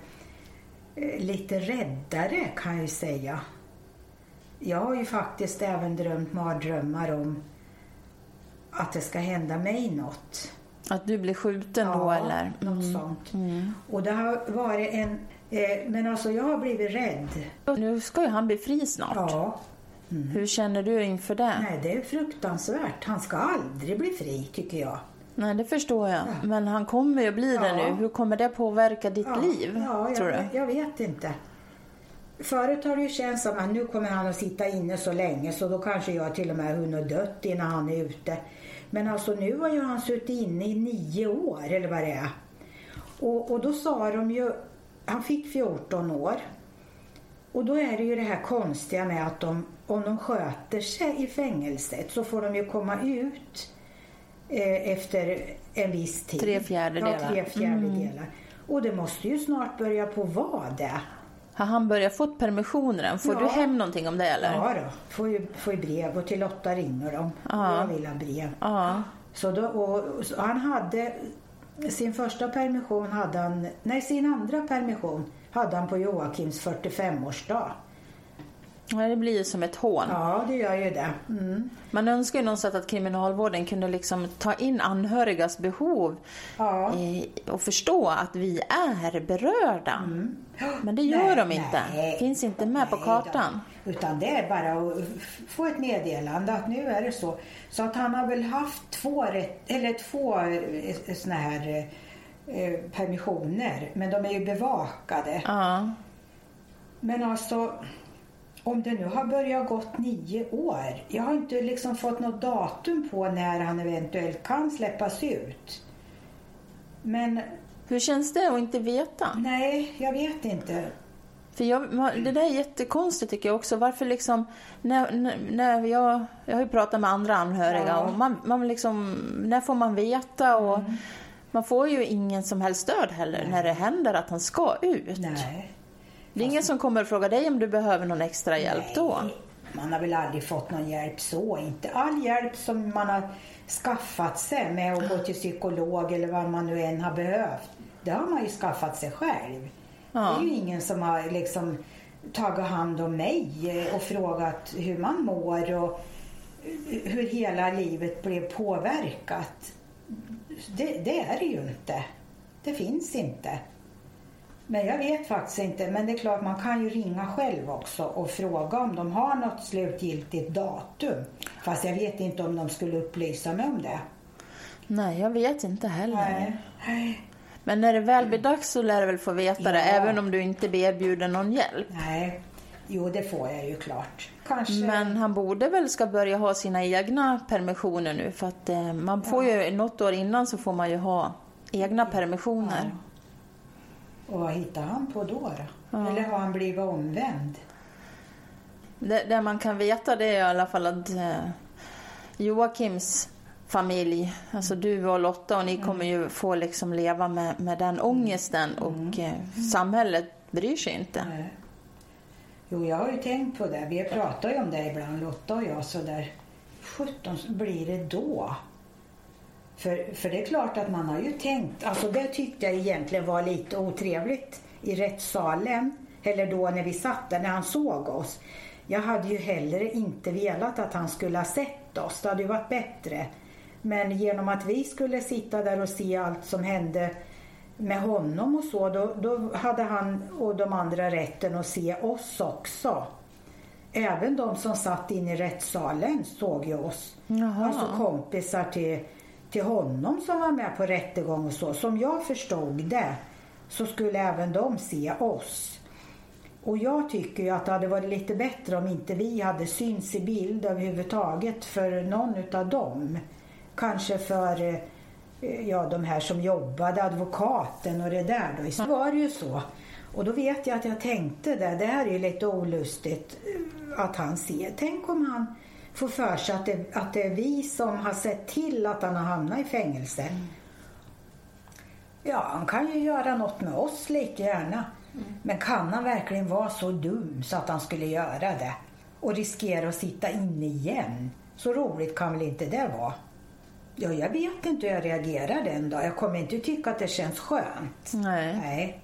lite räddare, kan jag säga. Jag har ju faktiskt även drömt mardrömmar om att det ska hända mig något.
Att du blir skjuten
ja,
då eller?
Mm. något sånt. Mm. Och det har varit en... Eh, men alltså jag har blivit rädd.
Nu ska ju han bli fri snart.
Ja.
Mm. Hur känner du inför det?
Nej, det är fruktansvärt. Han ska aldrig bli fri, tycker jag.
Nej, det förstår jag. Ja. Men han kommer ju att bli ja. det nu. Hur kommer det påverka ditt
ja.
liv,
ja,
tror
jag,
du?
jag vet inte. Förut har det ju känts som att nu kommer han att sitta inne så länge, så då kanske jag till och med hunnit dött innan han är ute. Men alltså nu har ju han suttit inne i nio år eller vad det är. Och, och då sa de ju, han fick fjorton år. Och då är det ju det här konstiga med att de, om de sköter sig i fängelset så får de ju komma ut eh, efter en viss tid.
Tre fjärdedelar.
Ja, tre fjärdedelar. Mm. Och det måste ju snart börja på vad det.
Har han börjat fått permissioner? Får ja. du hem någonting om det eller?
Ja då, får ju, får ju brev och till Lotta ringer de.
Ja.
Jag vill ha brev.
Ja.
Så då, och, så han hade sin första permission hade han, nej sin andra permission hade han på Joakims fyrtiofemårsdag.
Ja, det blir ju som ett hån.
Ja, det gör ju det. Mm.
Man önskar ju någonstans att kriminalvården kunde liksom ta in anhörigas behov
ja.
i, och förstå att vi är berörda. Mm. Men det gör
nej,
de inte.
Nej,
finns inte med
nej,
på kartan.
Då. Utan det är bara att få ett meddelande att nu är det så. Så att han har väl haft två, eller två såna här eh, permissioner. Men de är ju bevakade.
Ja.
Men alltså... Om det nu har börjat gått nio år. Jag har inte liksom fått något datum på när han eventuellt kan släppas ut. Men...
Hur känns det att inte veta?
Nej, jag vet inte.
För jag, det där är jättekonstigt tycker jag också. Varför liksom... När, när jag, jag har ju pratat med andra anhöriga. Ja. Och man, man liksom, när får man veta? Och mm. man får ju ingen som helst stöd heller. Nej. När det händer att han ska ut.
Nej.
Det är ingen som kommer att fråga dig om du behöver någon extra hjälp
nej,
då?
Man har väl aldrig fått någon hjälp så. Inte all hjälp som man har skaffat sig med att gå till psykolog eller vad man nu än har behövt. Det har man ju skaffat sig själv. Ja. Det är ju ingen som har liksom tagit hand om mig och frågat hur man mår och hur hela livet blev påverkat. Det, det är det ju inte. Det finns inte. Men jag vet faktiskt inte. Men det är klart, man kan ju ringa själv också och fråga om de har något slutgiltigt datum. Fast jag vet inte om de skulle upplysa mig om det.
Nej, jag vet inte heller.
Nej.
Men när det väl blir dags så lär du väl få veta ja. det, även om du inte erbjuder någon hjälp.
Nej, jo det får jag ju klart. Kanske...
Men han borde väl ska börja ha sina egna permissioner nu. För att eh, man får ja. ju, något år innan så får man ju ha egna permissioner.
Ja. Och vad hittar han på då då? Ja. Eller har han blivit omvänd?
Det, det man kan veta det är i alla fall att eh, Joakims familj, alltså du och Lotta och ni mm. kommer ju få liksom leva med, med den ångesten mm. och eh, samhället bryr sig inte.
Nej. Jo, jag har ju tänkt på det. Vi pratar ju om det ibland, Lotta och jag, så där sjutton blir det då? För, för det är klart att man har ju tänkt, alltså det tyckte jag egentligen var lite otrevligt i rättssalen, eller då när vi satt där, när han såg oss. Jag hade ju heller inte velat att han skulle ha sett oss, det hade ju varit bättre. Men genom att vi skulle sitta där och se allt som hände med honom och så, då, då hade han och de andra rätten att se oss också. Även de som satt in i rättssalen såg ju oss. Jaha. Alltså kompisar till, till honom som var med på rättegång och så. Som jag förstod det så skulle även de se oss. Och jag tycker ju att det hade varit lite bättre om inte vi hade syns i bild överhuvudtaget för någon utav dem. Kanske för ja, de här som jobbade, advokaten och det där då. Så var det ju så. Och då vet jag att jag tänkte det, det här är ju lite olustigt att han ser. Tänk om han får för sig att det, att det är vi som har sett till att han har hamnat i fängelse. Mm. Ja, han kan ju göra något med oss lika gärna. Mm. Men kan han verkligen vara så dum så att han skulle göra det? Och riskera att sitta inne igen? Så roligt kan väl inte det vara? Ja, jag vet inte hur jag reagerar den dag. Jag kommer inte tycka att det känns skönt.
Nej.
Nej.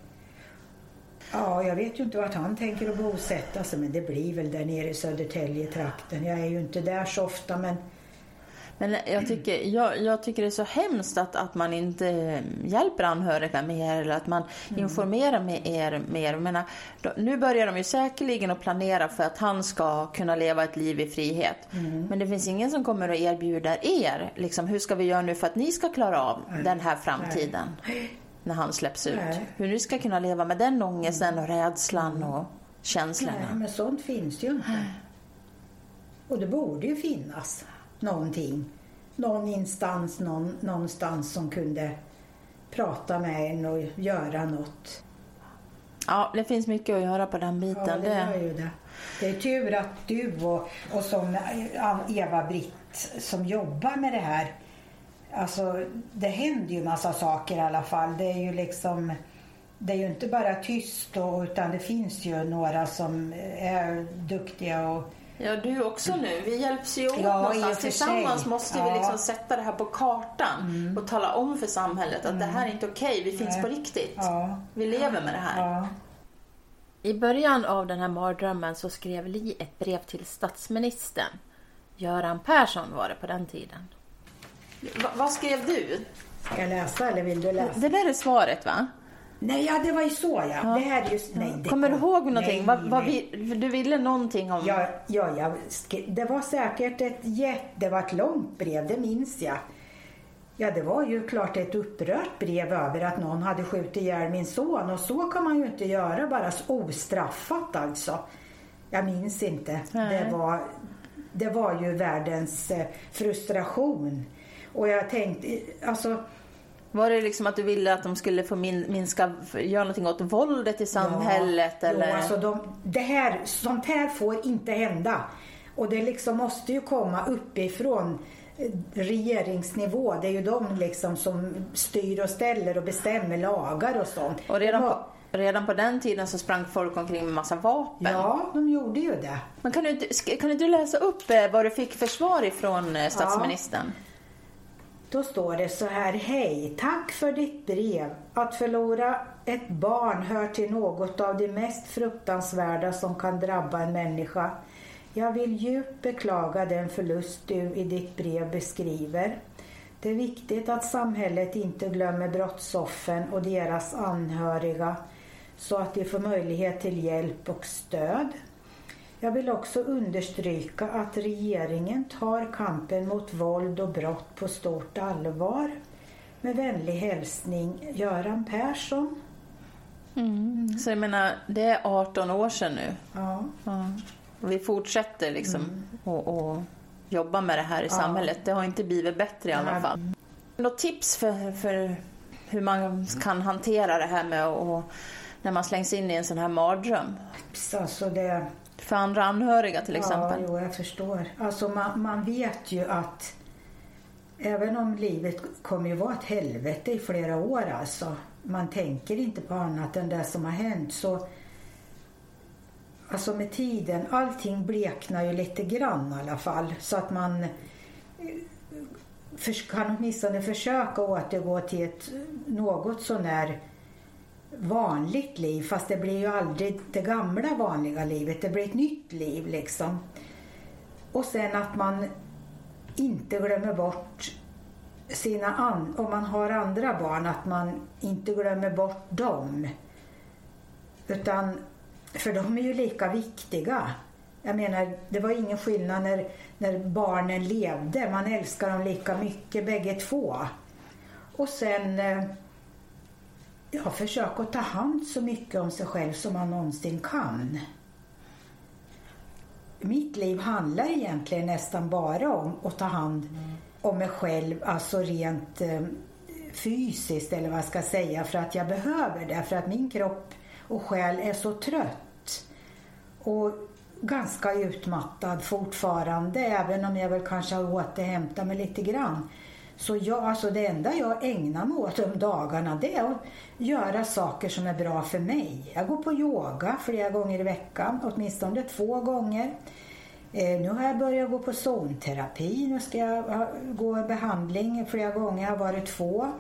Ja, jag vet ju inte vart han tänker att bosätta sig. Men det blir väl där nere i Södertälje-trakten. Jag är ju inte där så ofta, men...
Men jag tycker, jag, jag tycker det är så hemskt att, att man inte hjälper anhöriga mer eller att man mm. informerar med er mer. Jag menar, då, nu börjar de ju säkerligen att planera för att han ska kunna leva ett liv i frihet. Mm. Men det finns ingen som kommer att erbjuda er, liksom, hur ska vi göra nu för att ni ska klara av mm. den här framtiden mm. när han släpps ut. Mm. Hur ni ska kunna leva med den ångesten och rädslan och känslorna.
Nej, men sånt finns ju inte. Och det borde ju finnas någonting. Någon instans någon, någonstans som kunde prata med en och göra något.
Ja, det finns mycket att göra på den biten.
Ja, det gör ju det. Det är tur att du och, och som Eva-Britt som jobbar med det här. Alltså, det händer ju massa saker i alla fall. Det är ju liksom... Det är ju inte bara tyst då, utan det finns ju några som är duktiga och...
Ja, du också nu. Vi hjälps ju åt
ja,
någonstans. Tillsammans måste
ja.
vi liksom sätta det här på kartan mm. och tala om för samhället att mm. det här är inte okej. Vi finns Nej. på riktigt. Ja. Vi lever med det här. Ja.
I början av den här mardrömmen så skrev Li ett brev till statsministern. Göran Persson var det på den tiden.
Va, vad skrev du?
Ska jag läsa eller vill du läsa?
Det där är svaret, va?
Nej, ja, det var ju så, ja. ja. Det här är just, nej, det
Kommer
kom,
du ihåg någonting?
Nej,
vad, vad
nej.
Vi, du ville någonting om...
Ja, ja, ja, det var säkert ett jätte... Det var ett långt brev, det minns jag. Ja, det var ju klart ett upprört brev över att någon hade skjutit ihjäl min son. Och så kan man ju inte göra, bara ostraffat alltså. Jag minns inte. Det var, det var ju världens frustration. Och jag tänkte, alltså...
Var det liksom att du ville att de skulle få min, minska, göra någonting åt våldet i samhället?
Ja,
eller?
Jo, alltså de, det här, sånt här får inte hända. Och det liksom måste ju komma uppifrån regeringsnivå. Det är ju de liksom som styr och ställer och bestämmer lagar och sånt.
Och redan på, redan på den tiden så sprang folk omkring med massa vapen.
Ja, de gjorde ju det.
Men kan du inte, kan du inte läsa upp vad du fick för svar ifrån statsministern? Ja.
Då står det så här: hej, tack för ditt brev. Att förlora ett barn hör till något av det mest fruktansvärda som kan drabba en människa. Jag vill djupt beklaga den förlust du i ditt brev beskriver. Det är viktigt att samhället inte glömmer brottsoffren och deras anhöriga så att de får möjlighet till hjälp och stöd. Jag vill också understryka att regeringen tar kampen mot våld och brott på stort allvar. Med vänlig hälsning, Göran Persson.
Mm. Så jag menar, det är arton år sedan nu.
Ja.
Ja. Och vi fortsätter liksom mm. och, och jobba med det här i ja. samhället. Det har inte blivit bättre i alla ja. fall. Något tips för, för hur man kan hantera det här med och, när man slängs in i en sån här mardröm?
Alltså det...
För andra anhöriga till exempel.
Ja, jo, jag förstår. Alltså man, man vet ju att även om livet kommer ju vara ett helvete i flera år alltså. Man tänker inte på annat än det som har hänt. Så alltså med tiden, allting bleknar ju lite grann i alla fall. Så att man för, kan åtminstone försöka återgå till ett något sånär vanligt liv, fast det blir ju aldrig det gamla vanliga livet, det blir ett nytt liv liksom. Och sen att man inte glömmer bort sina an- om man har andra barn, att man inte glömmer bort dem, utan för de är ju lika viktiga. Jag menar, det var ingen skillnad när, när barnen levde, man älskar dem lika mycket bägge två. Och sen ja, försök att ta hand så mycket om sig själv som man någonsin kan. Mitt liv handlar egentligen nästan bara om att ta hand mm. om mig själv, alltså rent eh, fysiskt eller vad jag ska säga, för att jag behöver det, för att min kropp och själ är så trött och ganska utmattad fortfarande, även om jag väl kanske har återhämtat mig lite grann. Så jag, alltså det enda jag ägnar mig åt de dagarna, det är att göra saker som är bra för mig. Jag går på yoga flera gånger i veckan, åtminstone två gånger. Eh, nu har jag börjat gå på zonterapi. Nu ska jag ha, gå i behandling flera gånger. Jag har varit två.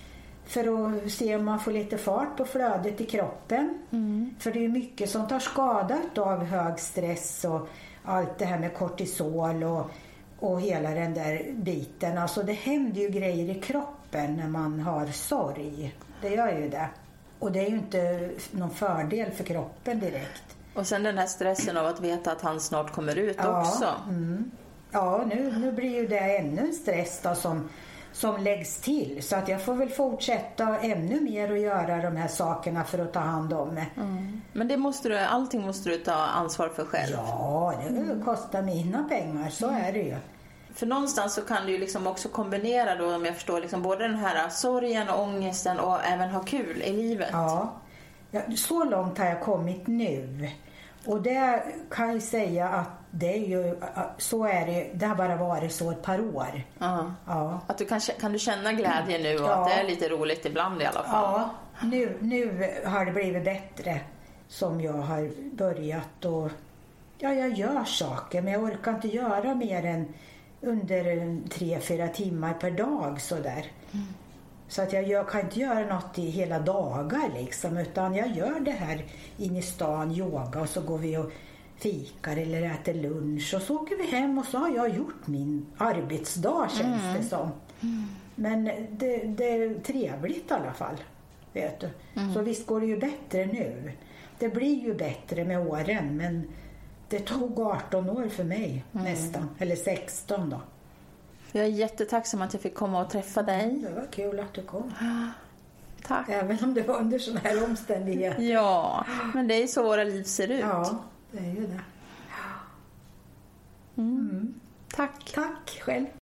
För att se om man får lite fart på flödet i kroppen. Mm. För det är mycket som tar skada av hög stress och allt det här med kortisol och, och hela den där biten. Alltså det händer ju grejer i kroppen när man har sorg. Det gör ju det. Och det är ju inte någon fördel för kroppen direkt.
Och sen den här stressen av att veta att han snart kommer ut ja, också.
Mm. Ja, nu, nu blir ju det ännu en stress då som, som läggs till. Så att jag får väl fortsätta ännu mer och göra de här sakerna för att ta hand om mig.
Mm. Men det måste du, allting måste du ta ansvar för själv.
Ja, det mm. kostar mina pengar, så är det ju.
För någonstans så kan du ju liksom också kombinera då, om jag förstår, liksom både den här sorgen och ångesten och även ha kul i livet.
Ja, ja så långt har jag kommit nu. Och det kan jag säga att det är ju, så är det, det har bara varit så ett par år.
Uh-huh.
Ja.
Att du kan, kan du känna glädje nu och
ja.
att det är lite roligt ibland i alla fall?
Ja, nu, nu har det blivit bättre som jag har börjat och ja, jag gör saker men jag orkar inte göra mer än under tre, fyra timmar per dag sådär. Mm. Så att jag gör, kan inte göra något i hela dagar liksom, utan jag gör det här inne i stan, yoga, och så går vi och fikar eller äter lunch och så åker vi hem och så har jag gjort min arbetsdag, känns mm. det som. Mm. Men det, det är trevligt i alla fall, vet du. Mm. Så visst går det ju bättre nu. Det blir ju bättre med åren, men det tog arton år för mig mm. nästan, eller sexton då.
Jag är jättetacksam att jag fick komma och träffa dig.
Det var kul att du kom.
Tack.
Även om det var under sån här omständigheter.
Ja, men det är så våra liv ser ut.
Ja, det är ju det.
Mm. Mm. Tack.
Tack själv.